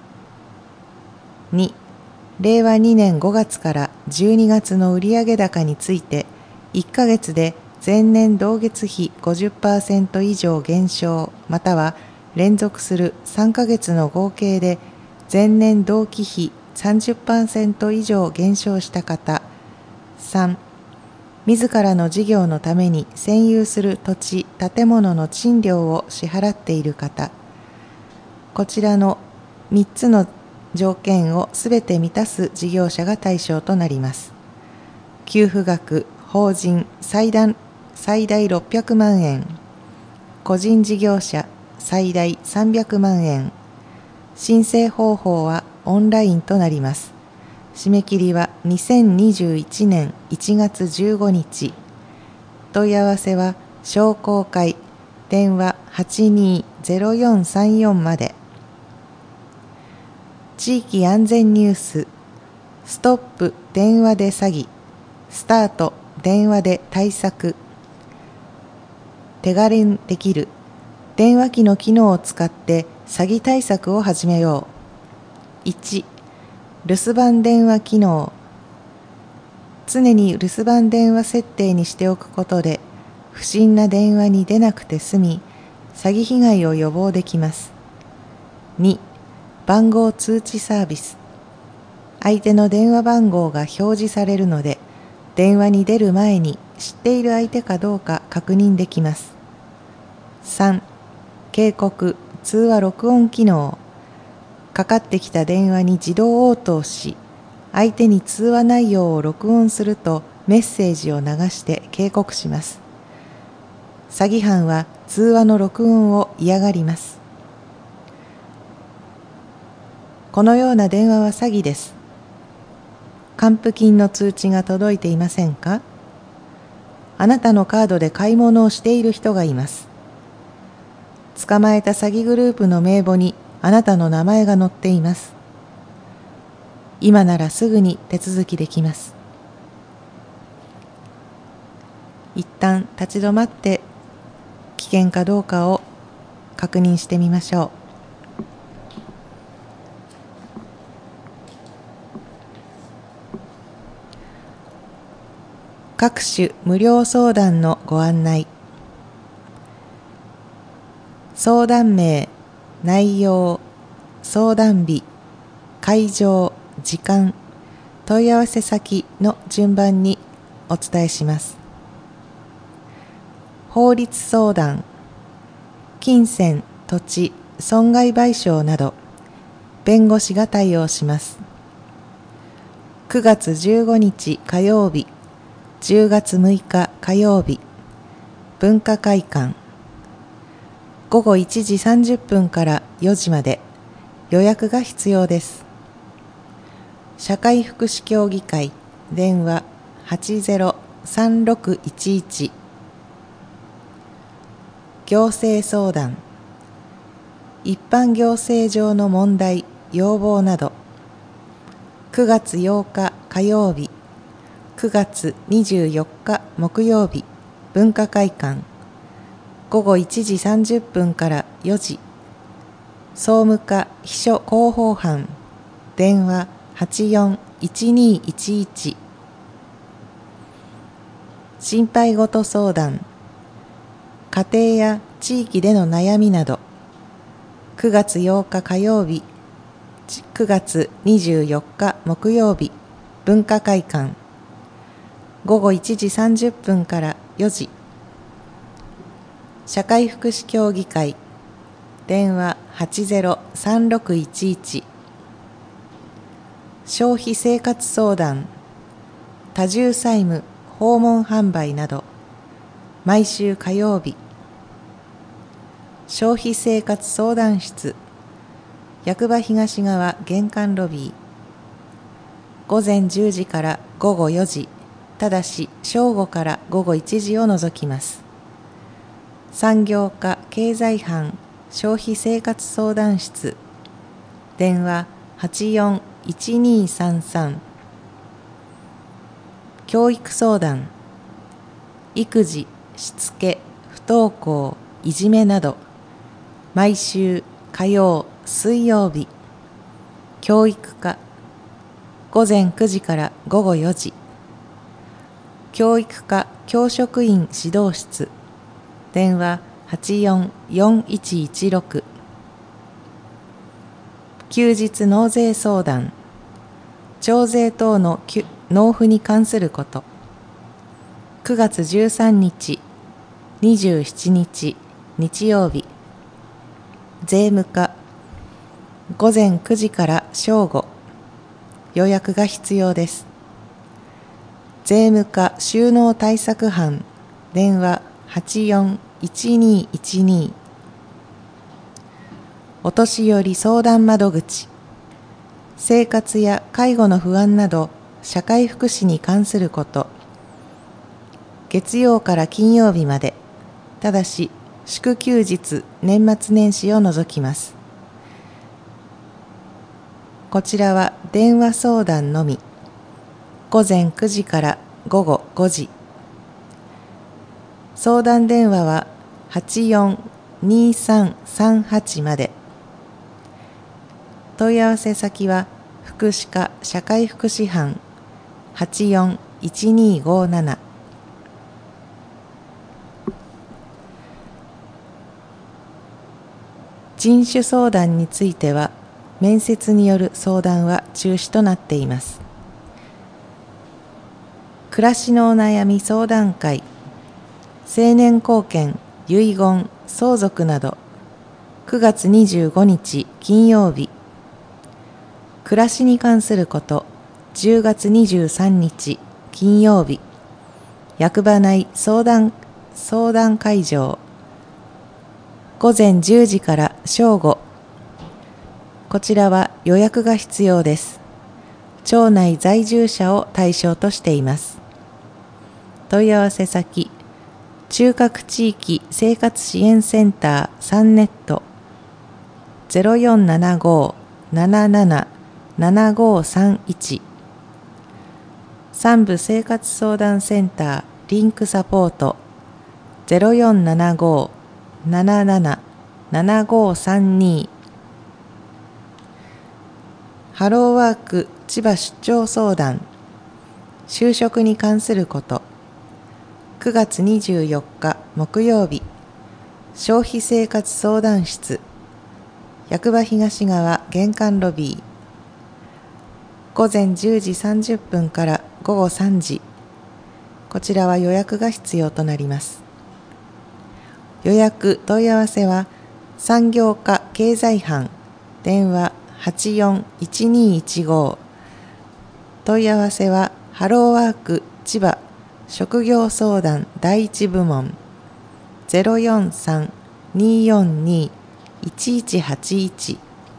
に、れいわにねんごがつからじゅうにがつの売上高について、いっかげつで前年同月比 ごじゅっパーセント 以上減少、または連続するさんかげつの合計で前年同期比 さんじゅっパーセント 以上減少した方。さん、自らの事業のために占有する土地・建物の賃料を支払っている方。こちらのみっつの条件をすべて満たす事業者が対象となります。給付額、法人最大、最大ろっぴゃくまんえん。個人事業者最大さんびゃくまんえん。申請方法はオンラインとなります。締め切りはにせんにじゅういちねんいちがつじゅうごにち。問い合わせは商工会電話 はちにーぜろよんさんよん まで。地域安全ニュース。ストップ電話で詐欺。スタート電話で対策。手軽にできる電話機の機能を使って詐欺対策を始めよう。いち、留守番電話機能。常に留守番電話設定にしておくことで、不審な電話に出なくて済み、詐欺被害を予防できます。に、番号通知サービス。相手の電話番号が表示されるので、電話に出る前に知っている相手かどうか確認できます。さん、警告・通話録音機能。かかってきた電話に自動応答し、相手に通話内容を録音するとメッセージを流して警告します。詐欺犯は通話の録音を嫌がります。このような電話は詐欺です。還付金の通知が届いていませんか？あなたのカードで買い物をしている人がいます。捕まえた詐欺グループの名簿にあなたの名前が載っています。今ならすぐに手続きできます。一旦立ち止まって危険かどうかを確認してみましょう。各種無料相談のご案内。相談名、内容、相談日、会場、時間、問い合わせ先の順番にお伝えします。法律相談、金銭、土地、損害賠償など、弁護士が対応します。くがつじゅうごにち火曜日、じゅうがつむいか火曜日、 文化会館。午後いちじさんじゅっぷんからよじまで予約が必要です。社会福祉協議会電話 はちゼロ さんろくいちいち。行政相談、一般行政上の問題、要望など、くがつようか火曜日、くがつにじゅうよっか木曜日、文化会館、午後いちじさんじゅっぷんからよじ、総務課秘書広報班、電話 はちよんいちにいちいち。心配事相談、家庭や地域での悩みなど、くがつようか火曜日、くがつにじゅうよっか木曜日、文化会館、午後いちじさんじゅっぷんからよじ、社会福祉協議会、電話 はちゼロ さんろくいちいち。消費生活相談、多重債務、訪問販売など、毎週火曜日、消費生活相談室、役場東側玄関ロビー、午前じゅうじから午後よじ、ただし正午から午後いちじを除きます。産業課経済班消費生活相談室、電話 はちよんいちにさんさん。教育相談、育児、しつけ、不登校、いじめなど、毎週火曜、水曜日、教育課、午前くじから午後よじ、教育課教職員指導室、電話 はちよんよんいちいちろく。休日納税相談、徴税等の納付に関すること、くがつじゅうさんにち、にじゅうしちにち日曜日、税務課、午前くじから正午、予約が必要です。税務課収納対策班、電話 はちよんいちにいちに。お年寄り相談窓口、生活や介護の不安など社会福祉に関すること、月曜から金曜日まで、ただし祝休日、年末年始を除きます。こちらは電話相談のみ、午前くじから午後ごじ。相談電話は はちよんにさんさんはち まで。問い合わせ先は福祉課社会福祉班 はちよんいちにごなな。人種相談については面接による相談は中止となっています。暮らしのお悩み相談会、成年後見、遺言、相続など、くがつにじゅうごにち金曜日、暮らしに関すること、じゅうがつにじゅうさんにち金曜日、役場内相談、相談会場、午前じゅうじから正午、こちらは予約が必要です。町内在住者を対象としています。問い合わせ先、中核地域生活支援センターさんネット ゼロよんななご なななな ななごさんいち、三部生活相談センターリンクサポート ゼロよんななご なななな ななごさんに。ハローワーク千葉出張相談、就職に関すること、くがつにじゅうよっか木曜日、消費生活相談室、役場東側玄関ロビー、午前じゅうじさんじゅっぷんから午後さんじ、こちらは予約が必要となります。予約問い合わせは産業課経済班、電話 はちよんいちにいちご。問い合わせはハローワーク千葉職業相談第一部門、 ゼロよんさん にーよんにー いちいちはちいち。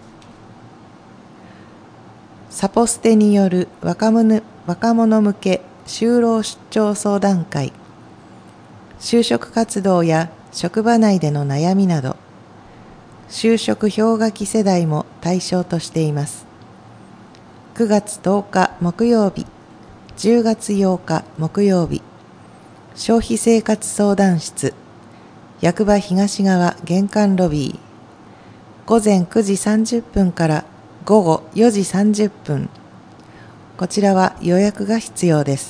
サポステによる若者、若者向け就労出張相談会、就職活動や職場内での悩みなど、就職氷河期世代も対象としています。くがつとおか木曜日、じゅうがつようか木曜日、消費生活相談室、役場東側玄関ロビー、ごぜんくじさんじゅっぷんからごごよじさんじゅっぷん。こちらは予約が必要です。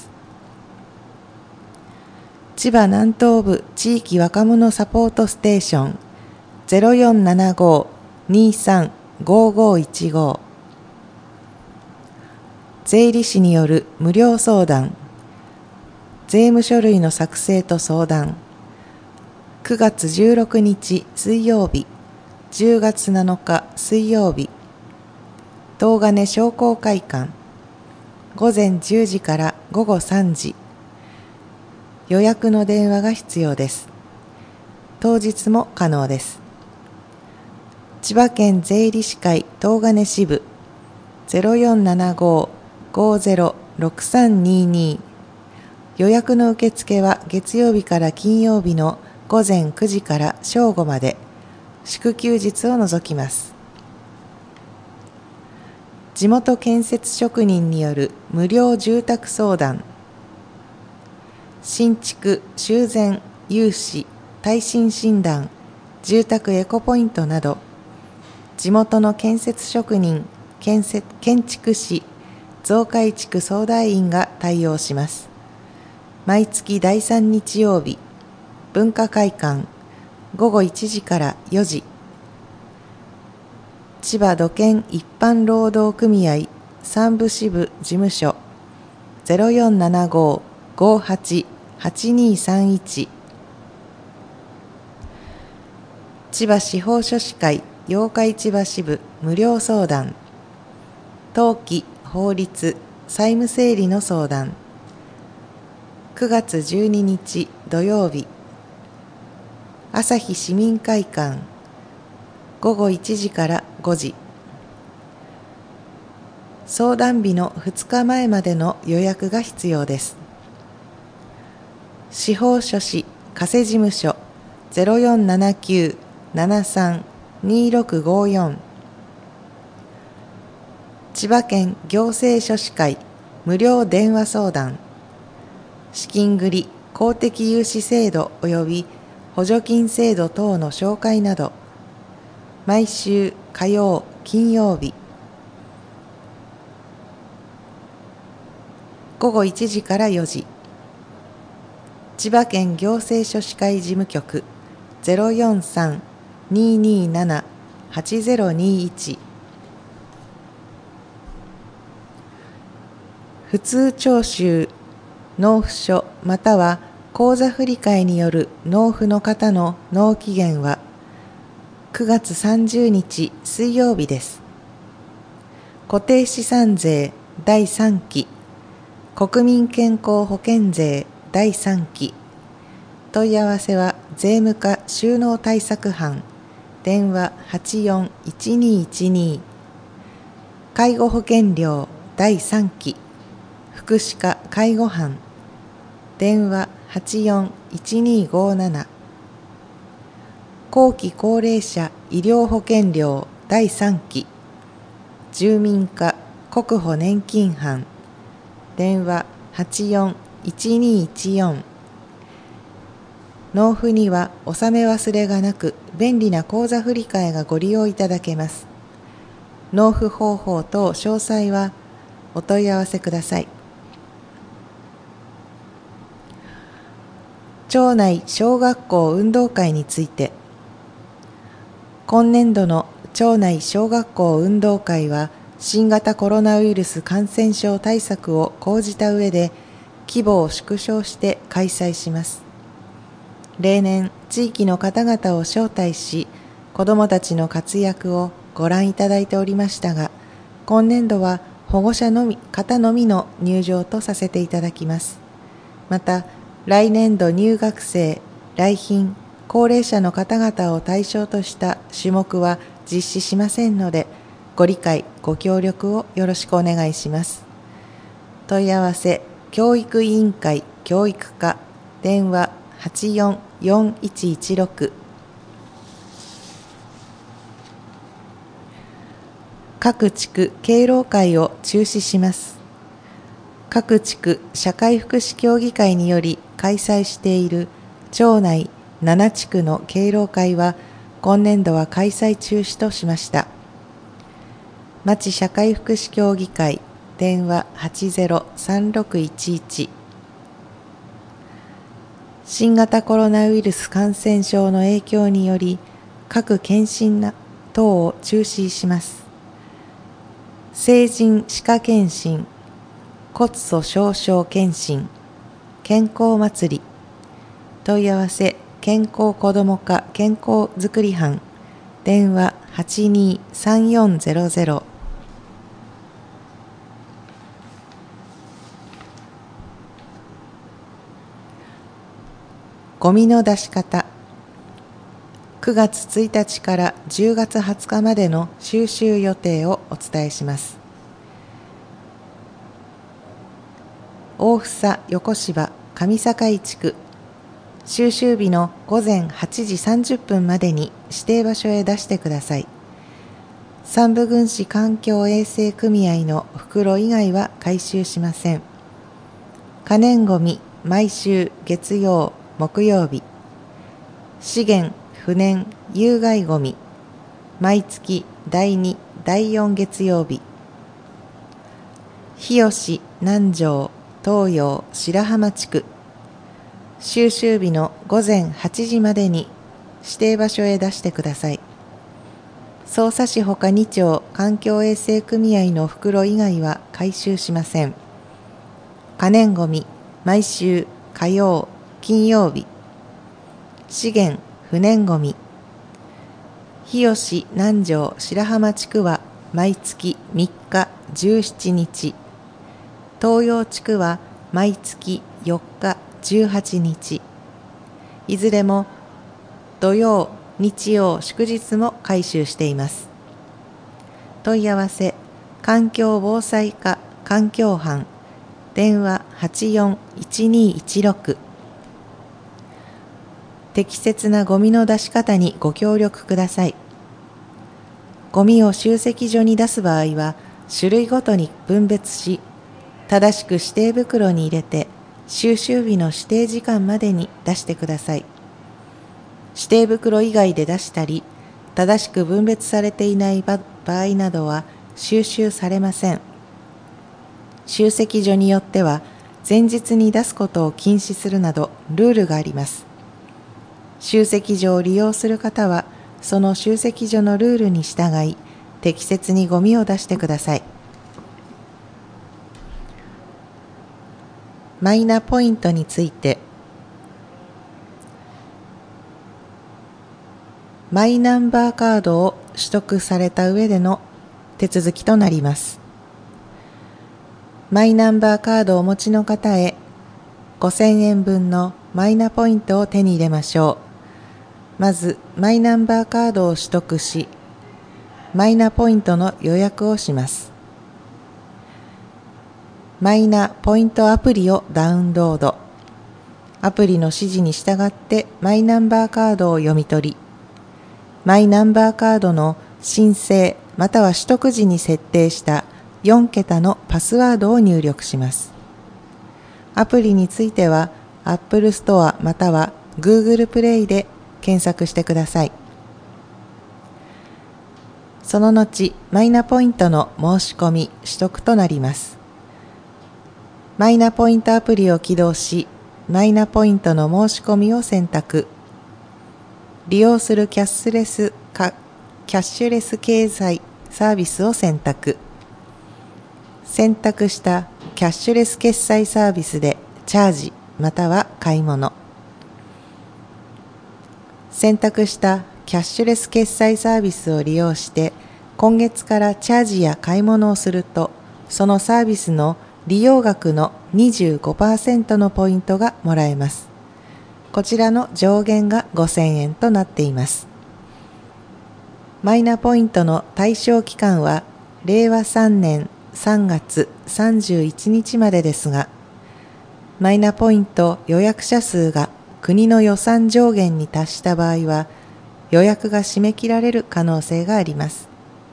千葉南東部地域若者サポートステーション ゼロよんななご にーさん ごーごーいちご。税理士による無料相談、税務書類の作成と相談、くがつじゅうろくにち水曜日、じゅうがつなのか水曜日、東金商工会館、ごぜんじゅうじからごごさんじ。予約の電話が必要です。当日も可能です。千葉県税理士会東金支部 ゼロよんななご ごーぜろ ろくさんにーにー。予約の受付は月曜日から金曜日のごぜんくじから正午まで、祝休日を除きます。地元建設職人による無料住宅相談、新築、修繕、融資、耐震診断、住宅エコポイントなど、地元の建設職人、建設、建築士、増改築相談員が対応します。毎月だいさん日曜日、文化会館、ごごいちじからよじ。千葉土建一般労働組合三部支部事務所 ゼロよんななご ごーはち はちにーさんいち。千葉司法書士会妖怪千葉支部無料相談、登記、法律、債務整理の相談、くがつじゅうににち土曜日、朝日市民会館ごごいちじからごじ。相談日のふつかまえまでの予約が必要です。司法書士加瀬事務所 ゼロよんななきゅう ななさん にーろくごーよん。千葉県行政書士会無料電話相談、資金繰り公的融資制度及び補助金制度等の紹介など、毎週火曜、金曜日、ごごいちじからよじ。千葉県行政書士会事務局 ゼロよんさん にーにーなな はちゼロにーいち。普通徴収、納付書または口座振替による納付の方の納期限はくがつさんじゅうにち水曜日です。固定資産税だいさんき、国民健康保険税だいさんき。問い合わせは税務課収納対策班、電話はちよんいちにーいちにー。介護保険料だいさんき、福祉課介護班、電話はちよんいちにーごーなな。後期高齢者医療保険料だいさんき、住民課国保年金班、電話はちよんいちにーいちよん。納付には納め忘れがなく、便利な口座振替がご利用いただけます。納付方法等詳細はお問い合わせください。町内小学校運動会について、今年度の町内小学校運動会は新型コロナウイルス感染症対策を講じた上で規模を縮小して開催します。例年地域の方々を招待し、子どもたちの活躍をご覧いただいておりましたが、今年度は保護者のみ方のみの入場とさせていただきます。また来年度入学生、来賓、 高齢者の方々を対象とした種目は実施しませんので、ご理解、ご協力をよろしくお願いします。問い合わせ、教育委員会教育課、電話はちよんよんいちいちろく。各地区敬老会を中止します。各地区社会福祉協議会により開催している町内なな地区の敬老会は今年度は開催中止としました。町社会福祉協議会、電話はちゼロさんろくいちいち。新型コロナウイルス感染症の影響により各検診等を中止します。成人歯科検診、骨粗鬆症検診、健康祭り、問い合わせ、健康子ども課健康づくり班、電話はちにーさんよんゼロゼロ。ゴミの出し方。くがつついたちからじゅうがつはつかまでの収集予定をお伝えします。大房横芝上境地区、収集日のごぜんはちじさんじゅっぷんまでに指定場所へ出してください。三部郡市環境衛生組合の袋以外は回収しません。可燃ごみ、毎週月曜、木曜日。資源、不燃、有害ごみ、毎月だいに、だいよん月曜日。日吉、南城、東洋、白浜地区、収集日のごぜんはちじまでに指定場所へ出してください。匝瑳市ほかに町環境衛生組合の袋以外は回収しません。可燃ごみ、毎週火曜、金曜日。資源、不燃ごみ、日吉、南城、白浜地区は毎月みっか、じゅうしちにち。東洋地区は毎月よっか、じゅうはちにち。いずれも土曜、日曜、祝日も回収しています。問い合わせ、環境防災課環境班、電話はちよんいちにいちろく。適切なゴミの出し方にご協力ください。ゴミを集積所に出す場合は、種類ごとに分別し、正しく指定袋に入れて、収集日の指定時間までに出してください。指定袋以外で出したり、正しく分別されていない場合などは収集されません。集積所によっては、前日に出すことを禁止するなどルールがあります。集積所を利用する方は、その集積所のルールに従い、適切にゴミを出してください。マイナポイントについて、マイナンバーカードを取得された上での手続きとなります。マイナンバーカードをお持ちの方へごせんえんぶんのマイナポイントを手に入れましょう。まず、マイナンバーカードを取得し、マイナポイントの予約をします。マイナポイントアプリをダウンロード。アプリの指示に従ってマイナンバーカードを読み取り、マイナンバーカードの申請または取得時に設定したよんけたのパスワードを入力します。アプリについては Apple Store または Google Play で検索してください。その後、マイナポイントの申し込み・取得となります。マイナポイントアプリを起動し、マイナポイントの申し込みを選択。利用するキャッシュレスか、キャッシュレス経済サービスを選択。選択したキャッシュレス決済サービスでチャージまたは買い物。選択したキャッシュレス決済サービスを利用して今月からチャージや買い物をすると、そのサービスの利用額の にじゅうごパーセント のポイントがもらえます。 こちらの上限がごせんえんとなっています。マイナポイントの対象期間はれいわさんねんさんがつさんじゅういちにちまでですが、マイナポイント予約者数が国の予算上限に達した場合は、予約が締め切られる可能性があります。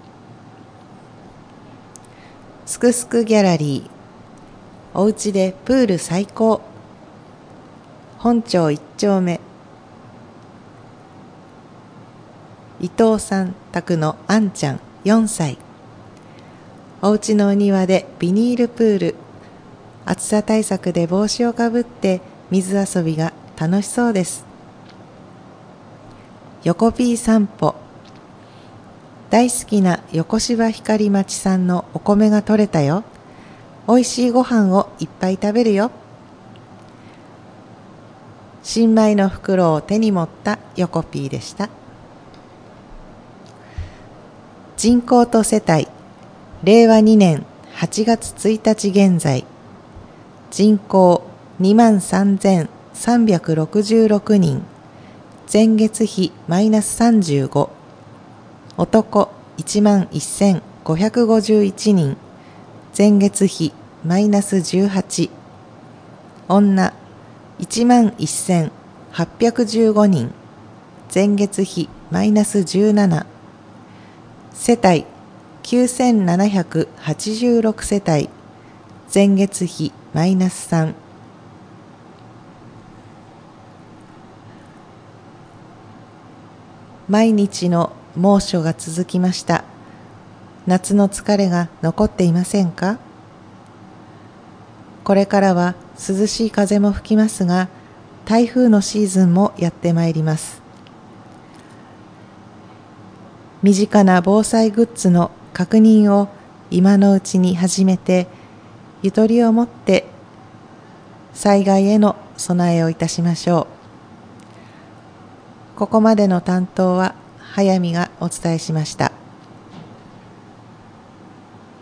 すくすくギャラリー、おうちでプール最高。本町一丁目、伊藤さん宅のあんちゃんよんさい。おうちのお庭でビニールプール、暑さ対策で帽子をかぶって水遊びが楽しそうです。横 P 散歩、大好きな横芝光町さんのお米が取れたよ。おいしいご飯をいっぱい食べるよ。新米の袋を手に持った横 P でした。人口と世帯、れいわにねんはちがつついたち現在、人口にまんさんぜんさんびゃくろくじゅうろくにん、前月比マイナスさんじゅうご、男いちまんせんごひゃくごじゅういちにん、前月比マイナスじゅうはち、女いちまんせんはっぴゃくじゅうごにん、前月比マイナスじゅうなな、世帯きゅうせんななひゃくはちじゅうろくせたい、前月比マイナスさん。毎日の猛暑が続きました。夏の疲れが残っていませんか？これからは涼しい風も吹きますが、台風のシーズンもやってまいります。身近な防災グッズの確認を今のうちに始めて、ゆとりを持って災害への備えをいたしましょう。ここまでの担当は早見がお伝えしました。